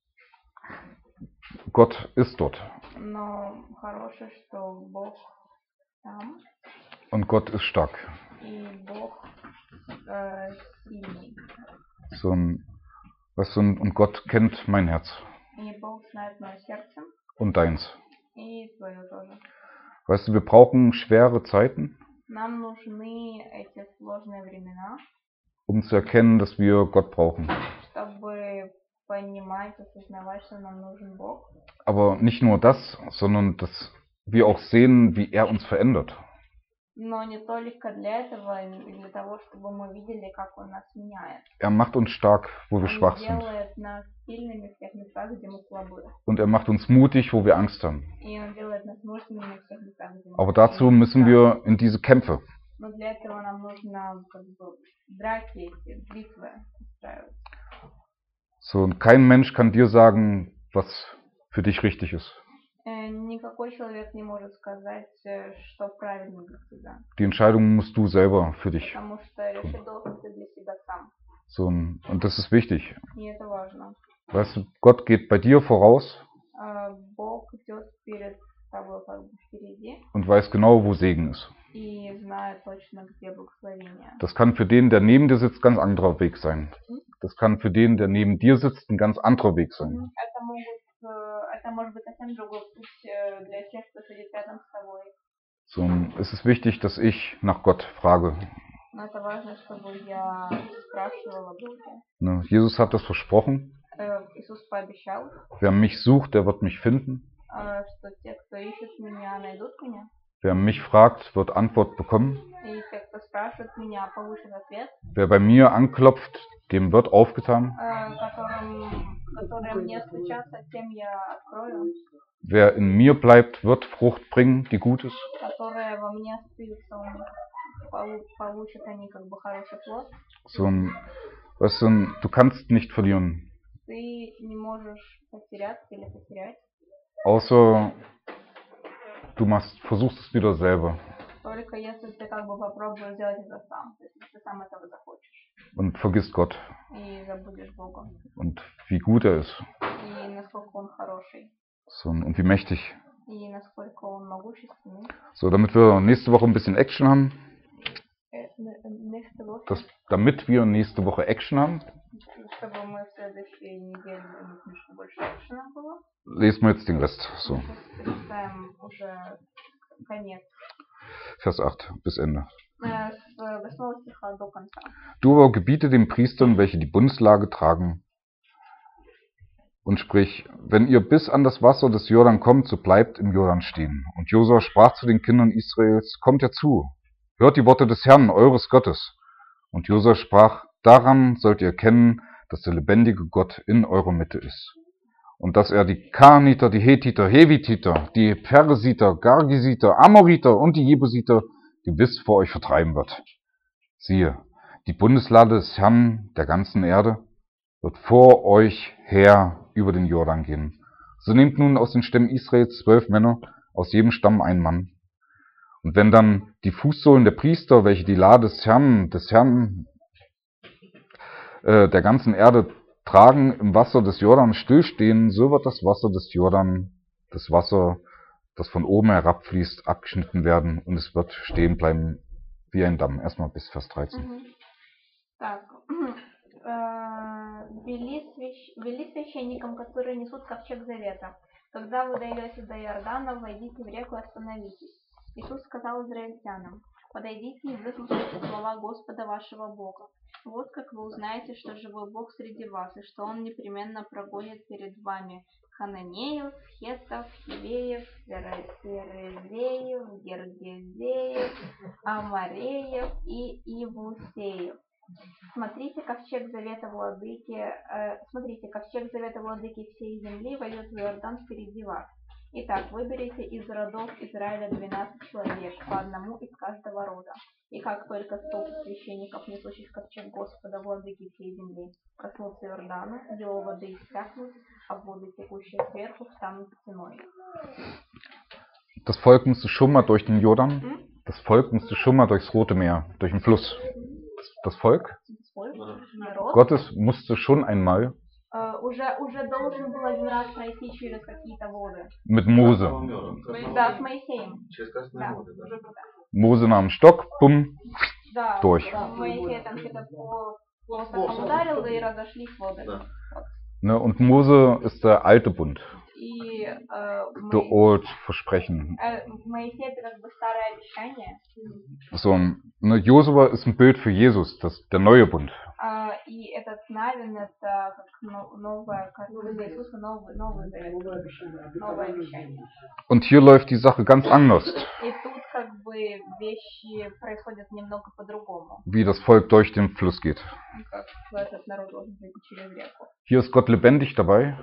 Gott ist dort Но хорошее, что Бог там, und Gott ist stark. и Бог э, сильный. So ein, weißt du, und Gott kennt mein Herz И Бог знает мое сердце, und deins. и твое тоже. Weißt du, wir brauchen schwere Zeiten, Нам нужны эти сложные времена, um zu erkennen, dass wir Gott brauchen. чтобы понимать, осознавать, что нам нужен Бог. Aber nicht nur das, sondern dass wir auch sehen, wie er uns verändert. Но не только для этого, и для того, чтобы мы видели, как Он нас меняет. Er macht uns stark, wo wir Он schwach sind. делает нас сильными в тех местах, где мы слабы. Und er macht uns mutig, wo wir Angst haben. И Он делает нас мужественными в тех местах, где мы Aber dazu müssen wir in diese Kämpfe. Но для этого нам нужно как бы драки, эти битвы устраивать. So, und kein Mensch kann dir sagen, was für dich richtig ist. Э, Никакой человек не может сказать, э, что правильно для тебя. Die Entscheidung musst du selber für dich. Потому что решить должен ты для себя сам. So, und das ist wichtig. И это важно. Weißt du, Gott geht bei dir voraus А, Бог идет перед тобой как бы впереди und weiß genau, wo Segen ist. и знает точно, где благословение. Das kann für den, der neben dir sitzt, ganz anderer Weg sein. Das kann für den, der neben dir sitzt, ein ganz anderer Weg sein. Это могут, э, это может быть совсем другой путь э, для тех, кто сидит рядом с тобой. So, es ist wichtig, dass ich nach Gott frage. Но это важно, чтобы я спрашивала Бога. Ne, Jesus hat das versprochen. Э, Иисус пообещал, Wer mich sucht, der wird mich finden. э, что те, кто ищет меня, найдут меня. Wer mich fragt, wird Antwort bekommen. И те, кто спрашивает меня, получат ответ, Wer bei mir anklopft, dem wird aufgetan. э, которым, которые мне стучатся, тем я открою. Wer in mir bleibt, wird Frucht bringen, die gut ist. Которые во мне остаются, у них полу- получат они как бы хороший плод. So ein, weißt du, du kannst nicht verlieren, Ты не можешь потеряться или потерять, außer du machst, versuchst es wieder selber только если ты как бы попробуешь сделать это сам, то есть если ты сам этого захочешь und vergisst Gott и забудешь Бога, und wie gut er ist, и насколько Он хороший, so, und wie mächtig. и насколько Он могущественный. So, damit wir nächste Woche ein bisschen Action haben, Э, н- э, Nächste Woche, das, damit wir nächste Woche Action haben, чтобы мы в следующей неделе немножко больше экшена было, lesen wir jetzt den Rest. So, сейчас читаем уже конец, Vers acht bis Ende. э, с восьмого стиха до конца. Du aber gebiete den Priestern, welche die Bundeslage tragen, und sprich, wenn ihr bis an das Wasser des Jordan kommt, so bleibt im Jordan stehen. Und Josua sprach zu den Kindern Israels, kommt herzu, hört die Worte des Herrn, eures Gottes. Und Josua sprach, daran sollt ihr erkennen, dass der lebendige Gott in eurer Mitte ist. Und dass er die Kaniter, die Hethiter, Hevititer, die Peresiter, Gargisiter, Amoriter und die Jebusiter gewiss vor euch vertreiben wird. Siehe, die Bundeslade des Herrn der ganzen Erde wird vor euch her über den Jordan gehen. So nehmt nun aus den Stämmen Israels zwölf Männer, aus jedem Stamm ein Mann. Und wenn dann die Fußsohlen der Priester, welche die Lade des Herrn, des Herrn äh, der ganzen Erde tragen, im Wasser des Jordan stillstehen, so wird das Wasser des Jordan, das Wasser, das von oben herabfließt, abgeschnitten werden und es wird stehen bleiben wie ein Damm. Erstmal bis Vers dreizehn. Мгм. Так, э, вели, свящ- вели священникам, которые несут ковчег завета. Когда вы дойдете до Иордана, войдите в реку и остановитесь. Иисус сказал израильтянам: подойдите и выслушайте слова Господа вашего Бога. Вот как вы узнаете, что живой Бог среди вас, и что Он непременно прогонит перед вами Хананеев, Хеттов, Хивеев, Пере- Перезеев, Гергезеев, Амареев и Ивусеев. Смотрите, ковчег завета владыки, э, смотрите, ковчег завета владыки всей земли войдет в Иордан впереди вас. Итак, выберите из родов Израиля двенадцать человек, по одному из каждого рода. И как только столпы священников, несущих ковчег Господа, владыки всей земли, коснутся Иордана, его воды иссякнут, а воды, текущие сверху, встанут стеной. Das Volk musste schon mal durch den Jordan. М? Das Volk musste schon mal durchs Rote Meer, durch den Fluss. Das, das Volk Volk, народ, Gottes musste schon einmal э, уже, уже должен был один раз пройти через какие-то воды. mit Mose. Да, с Моисеем. Через Красное Да, море, да. уже, Mose nahm einen Stock, bumm, да, durch. да, Моисей там что-то по посохом ударил, и разошлись воды. Да. Ne, und Mose ist der alte Bund, И э, the Мо- old Versprechen. э, Моисей это как бы старое обещание, So, ne, Josua ist ein Bild für Jesus, das, der neue Bund. а, и этот Навин это как но- новое, как для Иисуса новый, новый завет, Новое обещание. новое обещание. Und hier läuft die Sache ganz anders, И тут как бы вещи происходят немного по-другому, wie das Volk durch den Fluss geht. как этот народ должен пройти через реку. Hier ist Gott lebendig dabei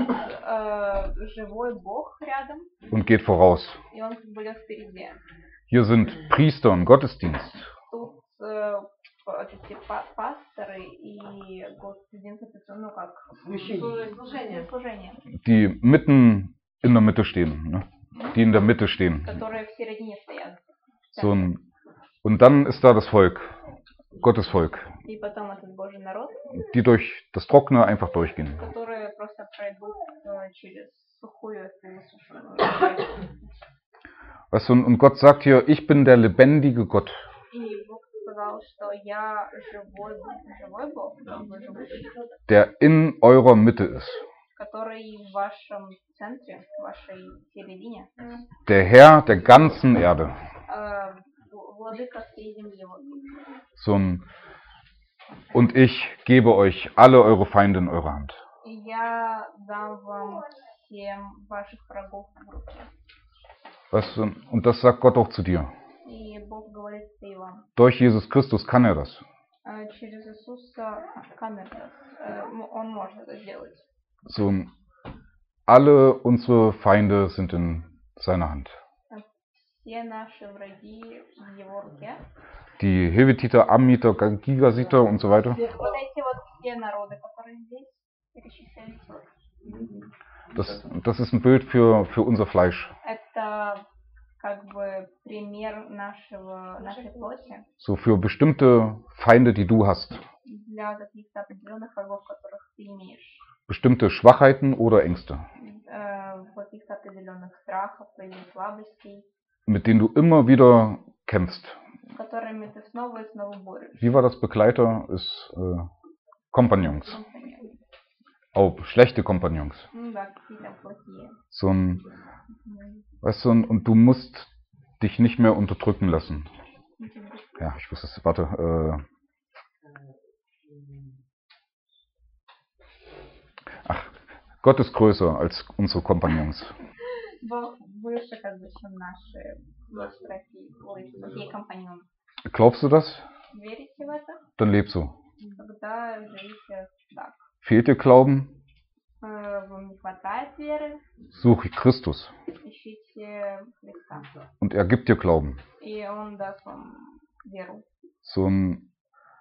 Э, живой Бог рядом, und geht voraus. и он как бы идет впереди. Hier sind Priester und Gottesdienst, Тут э, п- эти па- пасторы и Gottesdienst, это, ну как Священник. Служение. служение, die mitten in der Mitte stehen, ne? Die in der Mitte stehen. которые в середине стоят. So ein, und dann ist da das Volk, Gottes Volk, И потом этот Божий народ, die durch das Trockene einfach durchgehen. которые просто пройдут э, через сухую эту высушенную реку. Weißt du, und und Gott sagt hier, ich bin der lebendige Gott. И Бог сказал, что я живой, живой Бог, живой, живой, Der in eurer Mitte ist. который в вашем центре, в вашей середине, Der Herr der ganzen Erde. э, в- владыка всей земли. Вот. So ein, und ich gebe euch alle eure Feinde in eure Hand. И я дам вам всем ваших врагов в руки. Weißt du, und das sagt Gott auch zu dir. И Бог говорит и вам. Durch Jesus Christus kann er das. Э, Через Иисуса камеры, Он может это сделать. So ein, alle unsere Feinde sind in seiner Hand. Все наши враги в Его руке. Die Hevititer, Ammiter, Gigasiter und so weiter. Вот эти вот все народы, которые здесь перечислялись, Das, das ist ein Bild für, für unser Fleisch. это как бы пример нашего, нашей плоти So für bestimmte Feinde, die du hast. для каких-то определенных врагов, которых ты имеешь. Bestimmte Schwachheiten oder Ängste, Э, каких-то определенных страхов или слабостей, mit denen du immer wieder kämpfst. с которыми ты снова и снова борешься. Wie war das? Begleiter ist äh, Kompagnons. Auch schlechte Kompagnons. Ну да, какие-то плохие. So ein, М, weißt du, und, und du musst dich nicht mehr unterdrücken lassen. ну, ты будешь- Ja, ich wusste es. Warte. Äh, ach, Gott ist größer als unsere Kompagnons. Бог выше, как бы, чем наши страхи, ой, плохие компаньоны. Glaubst du das? верите в это, dann leb so. тогда живите так. Fehlt dir Glauben? Э, Вам не хватает веры, Suche Christus ищите Христа. und er gibt dir Glauben. И Он даст вам веру. So ein,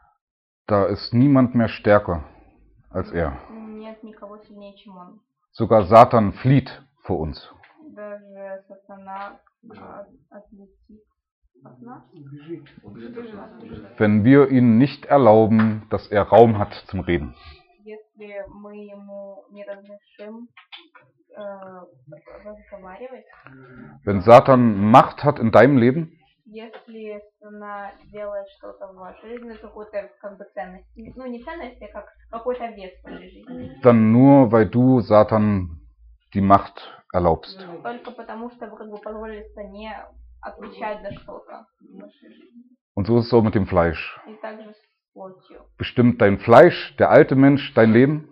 da ist niemand mehr stärker als er. Нет никого сильнее, чем Он. Sogar Satan flieht vor uns. Даже сатана а, отлетит от нас. Убежит. Wenn wir ihnen nicht erlauben, dass er Raum hat zum Reden. Если мы ему не разрешим э, разговаривать, Wenn Satan Macht hat in deinem Leben, если она делает что-то в вашей жизни, какую-то как бы ценность, ну не ценность, а как какой-то вес в вашей жизни, dann nur, weil du Satan die Macht erlaubst. только потому, что вы как бы позволили сатане отвечать за что-то в вашей жизни. Und so ist es auch mit dem Fleisch. И также с плотью. Bestimmt dein Fleisch, der alte Mensch, dein Leben?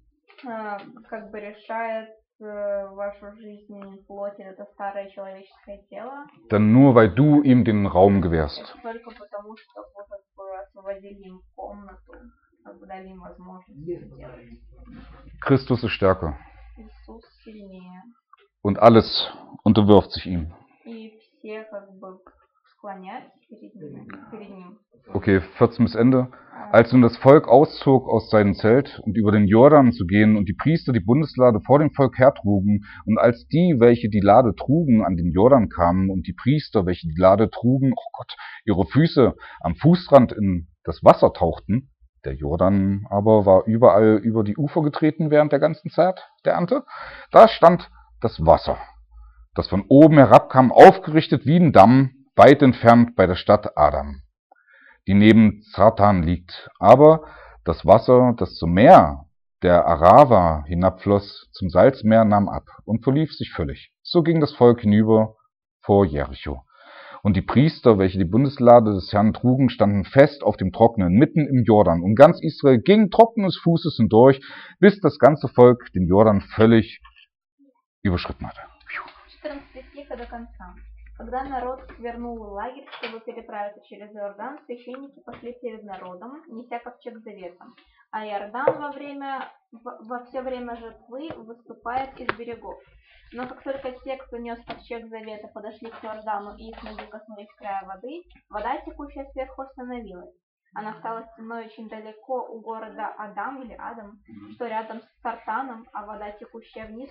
Э, Как бы решает э, вашу жизнь плоть, это старое человеческое тело, Dann nur, weil du ihm den Raum gewährst. это только потому, что вы как бы освободили им комнату, как бы дали им возможность это делать. Christus ist stärker. Иисус сильнее. Und alles unterwirft sich ihm. И все как бы склонялись перед ним. Перед ним. Okay, vierzehn bis Ende. Als nun das Volk auszog aus seinem Zelt, um über den Jordan zu gehen, und die Priester die Bundeslade vor dem Volk hertrugen, und als die, welche die Lade trugen, an den Jordan kamen, und die Priester, welche die Lade trugen, oh Gott, ihre Füße am Fußrand in das Wasser tauchten, der Jordan aber war überall über die Ufer getreten während der ganzen Zeit der Ernte, da stand das Wasser, das von oben herabkam, aufgerichtet wie ein Damm, weit entfernt bei der Stadt Adam, die neben Zartan liegt. Aber das Wasser, das zum Meer der Arava hinabfloss, zum Salzmeer, nahm ab und verlief sich völlig. So ging das Volk hinüber vor Jericho. Und die Priester, welche die Bundeslade des Herrn trugen, standen fest auf dem Trockenen, mitten im Jordan. Und ganz Israel ging trockenen Fußes hindurch, bis das ganze Volk den Jordan völlig überschritten hatte. четырнадцатый стих до конца. Когда народ свернул лагерь, чтобы переправиться через Иордан, священники пошли перед народом, неся ковчег завета. А Иордан во время, во все время жатвы выступает из берегов. Но как только те, кто нес ковчег завета, подошли к Иордану и их ноги коснулись края воды, вода, текущая сверху, остановилась. Она стала стеной очень далеко у города Адам или Адам, что рядом с Тартаном, а вода, текущая вниз,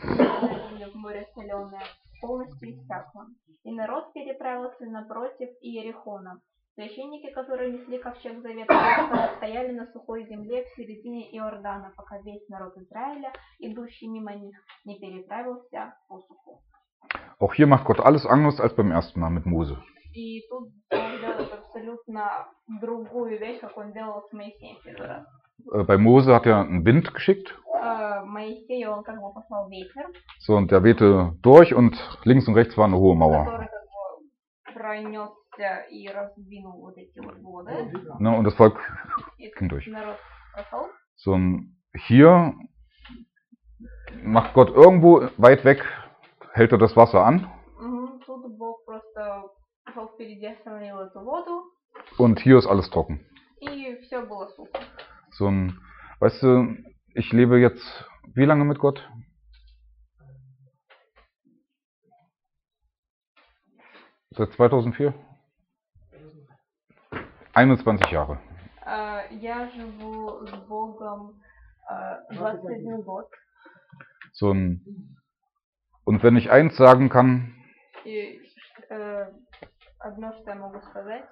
в море соленая, полностью иссякла. И народ переправился напротив Иерихона. Священники, которые несли ковчег завета, стояли на сухой земле в середине Иордана, пока весь народ Израиля, идущий мимо них, не переправился по суху. Auch hier macht Gott alles anders als beim ersten Mal mit Mose. И тут он делает абсолютно другую вещь, как он делал с Моисеем в первый раз. Bei Mose hat er einen Wind geschickt. Э, Моисею он как бы послал ветер, So, und der wehte durch und links und rechts war eine hohe Mauer. который как бы пронесся и раздвинул вот эти вот воды. Ne, und das Volk И ging durch. народ прошел. So, und hier macht Gott irgendwo weit weg, hält er das Wasser an. Мгм. Тут Бог просто пошел впереди, остановил эту воду, Und hier ist alles trocken. и все было сухо. So ein, weißt du, ich lebe jetzt wie lange mit Gott? Seit zweitausendvier? einundzwanzig Jahre. Э, Я живу с Богом э, двадцать один год. So ein, und wenn ich eins sagen kann, И э, одно, что я могу сказать,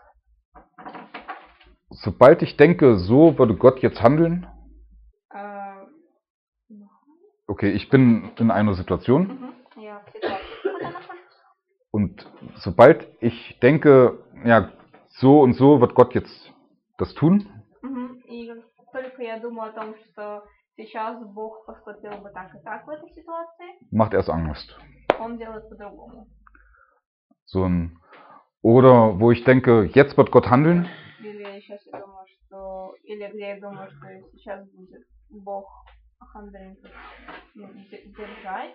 sobald ich denke, so würde Gott jetzt handeln, э, okay, ich bin in einer Situation, мгм, я в ситуации какой-то нахожусь. und sobald ich denke, ja, so und so wird Gott jetzt das tun, Мгм. И как только я думаю о том, что сейчас Бог поступил бы так и так в этой ситуации, macht er es anders. Он делает по-другому. So ein, oder wo ich denke, jetzt wird Gott handeln, Или сейчас я думаю, что... Или где я думаю, что сейчас будет Бог хандрин, ну, де- держать.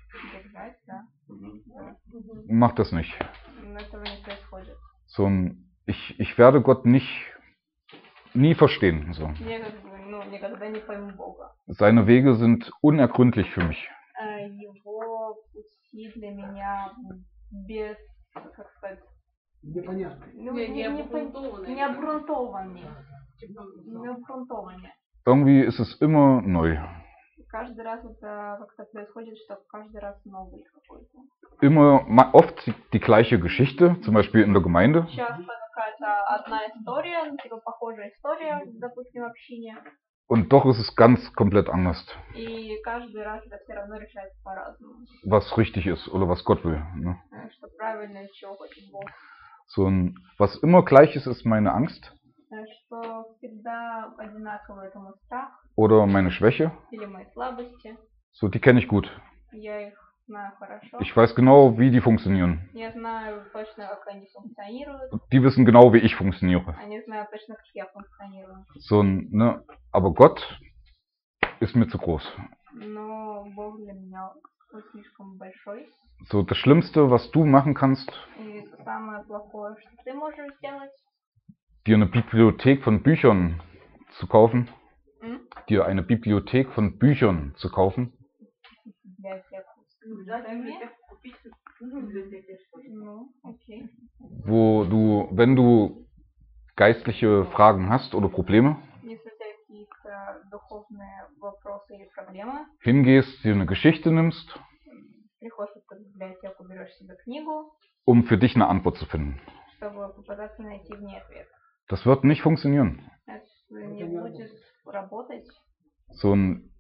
Держать, да. Мгм. Да. macht das nicht. Но этого не происходит. So ein, ich, ich werde Gott nicht, nie verstehen. So. Я как бы, ну, никогда не пойму Бога. Seine Wege sind unergründlich für mich. Э, Его пути для меня без, как сказать, Непонятно. ну, Не- не, не не, пон- обґрунтованные. не обґрунтованные. Типа, Не обґрунтованные. Irgendwie ist es immer neu. Каждый раз это как-то происходит, что каждый раз новый какой-то. Immer, ma- oft die, die gleiche Geschichte, zum Beispiel in der Gemeinde. Часто какая-то одна история, ну, типа похожая история, допустим, в общине, Und doch ist es ganz komplett anders, и каждый раз это все равно решается по-разному. was richtig ist oder was Gott will. Ne? Э, Что правильно и чего хочет Бог. So ein, was immer gleich ist, ist meine Angst Э, Что всегда одинаково это мой страх oder meine Schwäche. или мои слабости. So, die kenne ich gut. Я их знаю хорошо. Ich weiß genau, wie die funktionieren. Я знаю точно, как они функционируют. Die wissen genau, wie ich funktioniere. Они знают точно, как я функционирую. So ein, ne, aber Gott ist mir zu groß. Но Бог для меня он слишком большой. So, das Schlimmste, was du machen kannst, И самое плохое, что ты можешь сделать, dir eine Bibliothek von Büchern zu kaufen, м? dir eine Bibliothek von Büchern zu kaufen, библиотеку с ну, да, книгами. библиотеку купить, ну, библиотеке, что ли. Ну, окей. wo du, wenn du geistliche Fragen hast oder Probleme, Если у тебя какие-то духовные вопросы или проблемы, hingehst, dir eine Geschichte nimmst, приходишь в эту библиотеку, берешь себе книгу, um für dich eine Antwort zu finden. чтобы попытаться найти в ней ответ. Das wird nicht funktionieren. Это не будет работать. So, ein,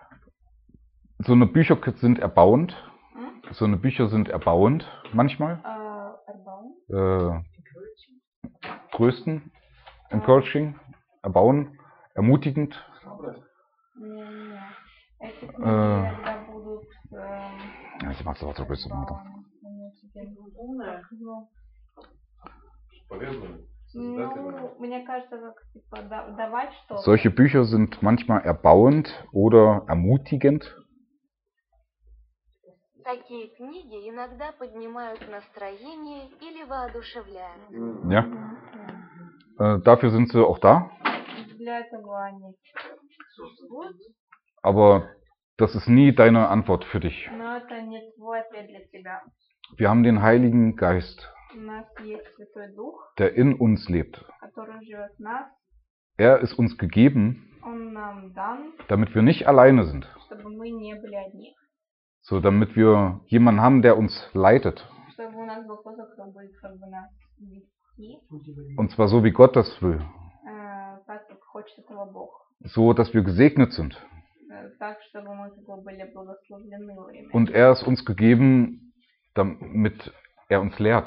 so eine Bücher sind erbauend. М? So eine Bücher sind erbauend manchmal. А, Арбаун? Äh, trösten, encouraging, erbauen, ermutigend. Не-не-не. Эти книги Э. иногда будут эм, Ja, ich mag's aber so böse machen. Арбаун. Они тебе, Умная. ну, Полезно, созидательно. ну, мне кажется, как типа да- давать что-то. Solche Bücher sind manchmal erbauend oder ermutigend. Такие книги иногда поднимают настроение или воодушевляют. Ja, Мгм. äh, dafür sind sie auch da. Для этого они существуют, Aber das ist nie deine Antwort für dich. но это не твой ответ для тебя. Wir haben den Heiligen Geist, У нас есть Святой Дух, der in uns lebt. который живет в нас. Er ist uns gegeben, Он нам дан, damit wir nicht alleine sind. чтобы мы не были одни. So, damit wir jemanden haben, der uns leitet. Чтобы у нас был кто-то, кто будет как бы нас вести, Und zwar so, wie Gott das will. э, так, как хочет этого Бог. So, dass wir gesegnet sind. Э, так, чтобы мы как бы были благословлены во время. Und er ist uns gegeben, damit er uns lehrt.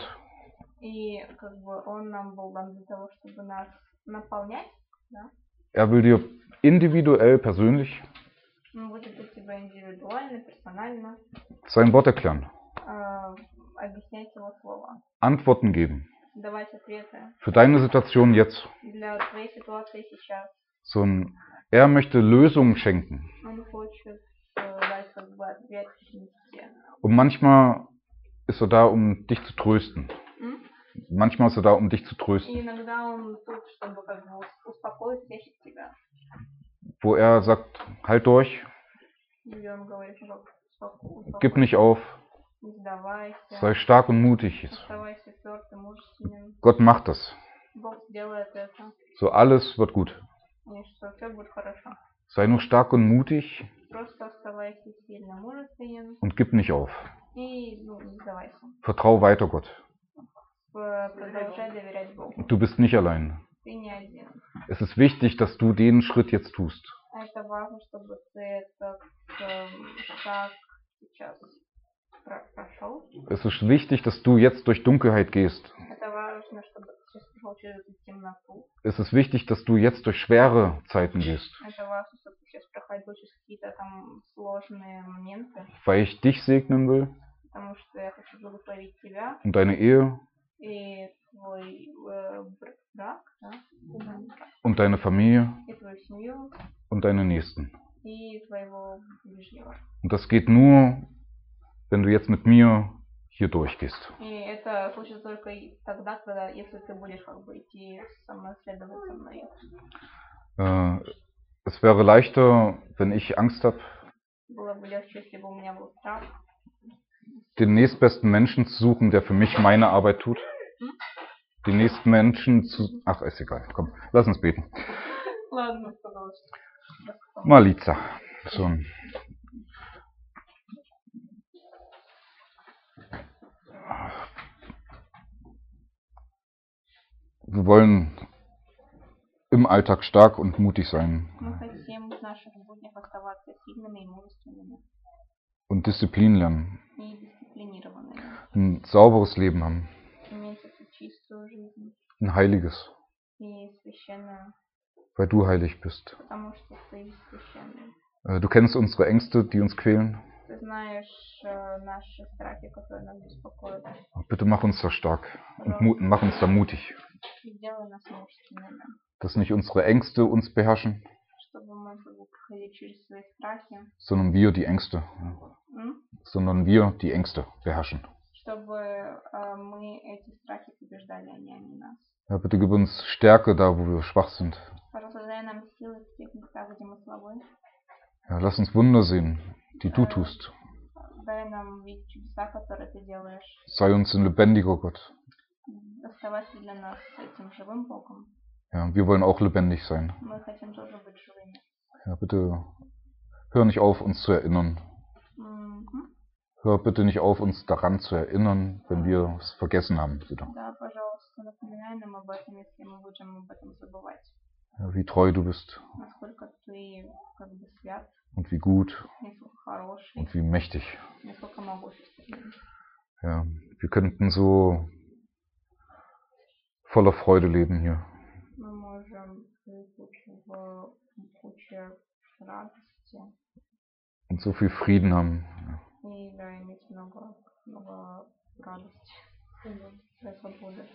И как бы он нам был дан для того, чтобы нас наполнять, да? Er will dir individuell, persönlich Он будет у тебя индивидуально, персонально sein Wort erklären, э, объяснять его слова, Antworten geben. давать ответы Für deine Situation jetzt. для твоей ситуации сейчас. So ein, er möchte Lösungen schenken. Он хочет э, дать как бы ответ нести. Und manchmal ist er da, um dich zu trösten. М? Manchmal ist er da, um dich zu И trösten. иногда он тут, чтобы как бы ус- успокоить, утешить тебя. Wo er sagt, halt durch, И он говорит, ну, как, успоко- gib успокойся, nicht auf, не сдавайся, sei stark und mutig. оставайся твердым, мужественным. Gott macht das. Бог сделает это, So, alles wird gut. и что все будет хорошо. Sei nur stark und mutig Просто оставайся сильно мужественным und gib nicht auf. и ну, не сдавайся. Vertrau weiter Gott. П- Продолжай доверять Богу. Du bist nicht allein. Ты не один. Es ist wichtig, dass du den Schritt jetzt tust. Это важно, чтобы ты этот эм, шаг сейчас про- прошел. Es ist wichtig, dass du jetzt durch Dunkelheit gehst. Это важно, чтобы ты сейчас прошел через эту темноту. Es ist wichtig, dass du jetzt durch schwere Zeiten gehst, Это важно, чтобы ты сейчас проходил через какие-то там сложные моменты, weil ich dich segnen will потому что я хочу благословить тебя und deine Ehe и твой э, бр- брак, да? und deine Familie И твою семью, und deine Nächsten. и твоего ближнего. Und das geht nur, wenn du jetzt mit mir hier durchgehst. И это это случится только и тогда, когда, если ты будешь как бы идти со мной, следовать со мной. Äh, es wäre leichter, wenn ich Angst habe, Было бы легче, если бы у меня был страх. den nächstbesten Menschen zu suchen, der für mich meine Arbeit tut. Den nächsten Menschen zu... Ach, ist egal. Komm, lass uns beten. Ладно, пожалуйста. Молиться. So. Wir wollen im Alltag stark und mutig sein Мы хотим в наших буднях оставаться сильными и мужественными und Disziplin lernen, и дисциплинированными. ein sauberes Leben haben, Иметь эту чистую жизнь ein heiliges, и священную, weil du heilig bist. потому что ты священный. Äh, Du kennst unsere Ängste, die uns quälen. Ты знаешь äh, наши страхи, которые нас беспокоят. Bitte mach uns da stark und mu- mach uns da mutig, Сделай нас мужественными, dass nicht unsere Ängste uns beherrschen, чтобы мы как бы проходили через свои страхи, sondern wir die Ängste, м? sondern wir die Ängste beherrschen. чтобы äh, мы эти страхи побеждали, а не они нас. Ja, bitte gib uns Stärke da, wo wir schwach sind. Пожалуйста, дай нам силы в тех местах, где мы слабы. Ja, lass uns Wunder sehen, die du tust. Дай нам видеть чудеса, которые ты делаешь. Sei uns ein lebendiger Gott. Оставайся для нас этим живым Богом. Ja, wir wollen auch lebendig sein. Мы хотим тоже быть живыми. Ja, bitte hör nicht auf, uns zu erinnern. Мгм. Hör bitte nicht auf, uns daran zu erinnern, wenn wir es vergessen haben. Bitte. Да, пожалуйста, напоминай нам об этом, если мы будем об этом забывать. Ja, wie treu du bist Насколько ты как бы свят, und wie gut насколько хороший, und wie mächtig. насколько могущественный. Ja, wir könnten so voller Freude leben hier. Мы можем жить в куче радости Und so viel Frieden haben. и да, иметь много, много радости, и свободы.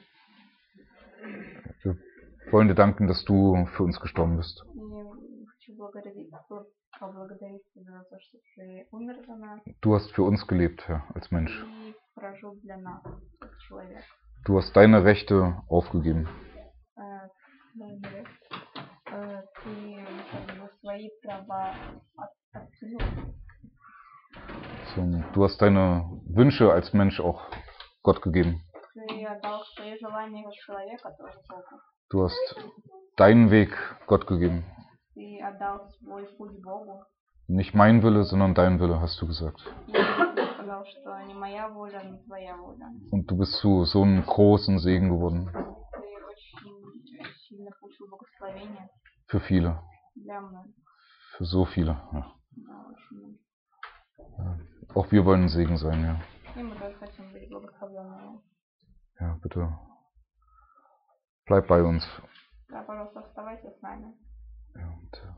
Wir wollen dir danken, dass du für uns gestorben bist. И хочу благодарить, поблагодарить тебя за то, что ты умер за нас Du hast für uns gelebt, Herr, als Mensch. и прожил для нас, как человек. Du hast deine Rechte aufgegeben. Э, благодарю. Э, Ты как бы свои права от- откинул. So, du hast deine Wünsche als Mensch auch Gott gegeben. Ты отдал свои желания как человека тоже Богу. Du hast deinen Weg Gott gegeben. Ты отдал свой путь Богу. Nicht mein Wille, sondern dein Wille, hast du gesagt. И ты сказал, что не моя воля, но твоя воля. Und du bist zu so einem großen Segen geworden. Ты очень сильно получил благословение Für viele. для многих. Für so viele. Ja. Да, очень. Auch wir wollen ein Segen sein, ja. И мы тоже хотим быть благословенными. Ja, bitte. Bleib bei uns. Да, пожалуйста, оставайся с нами. Ja, und, äh,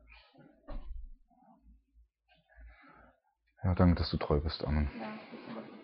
ja, danke, dass du treu bist. Amen. Да, спасибо,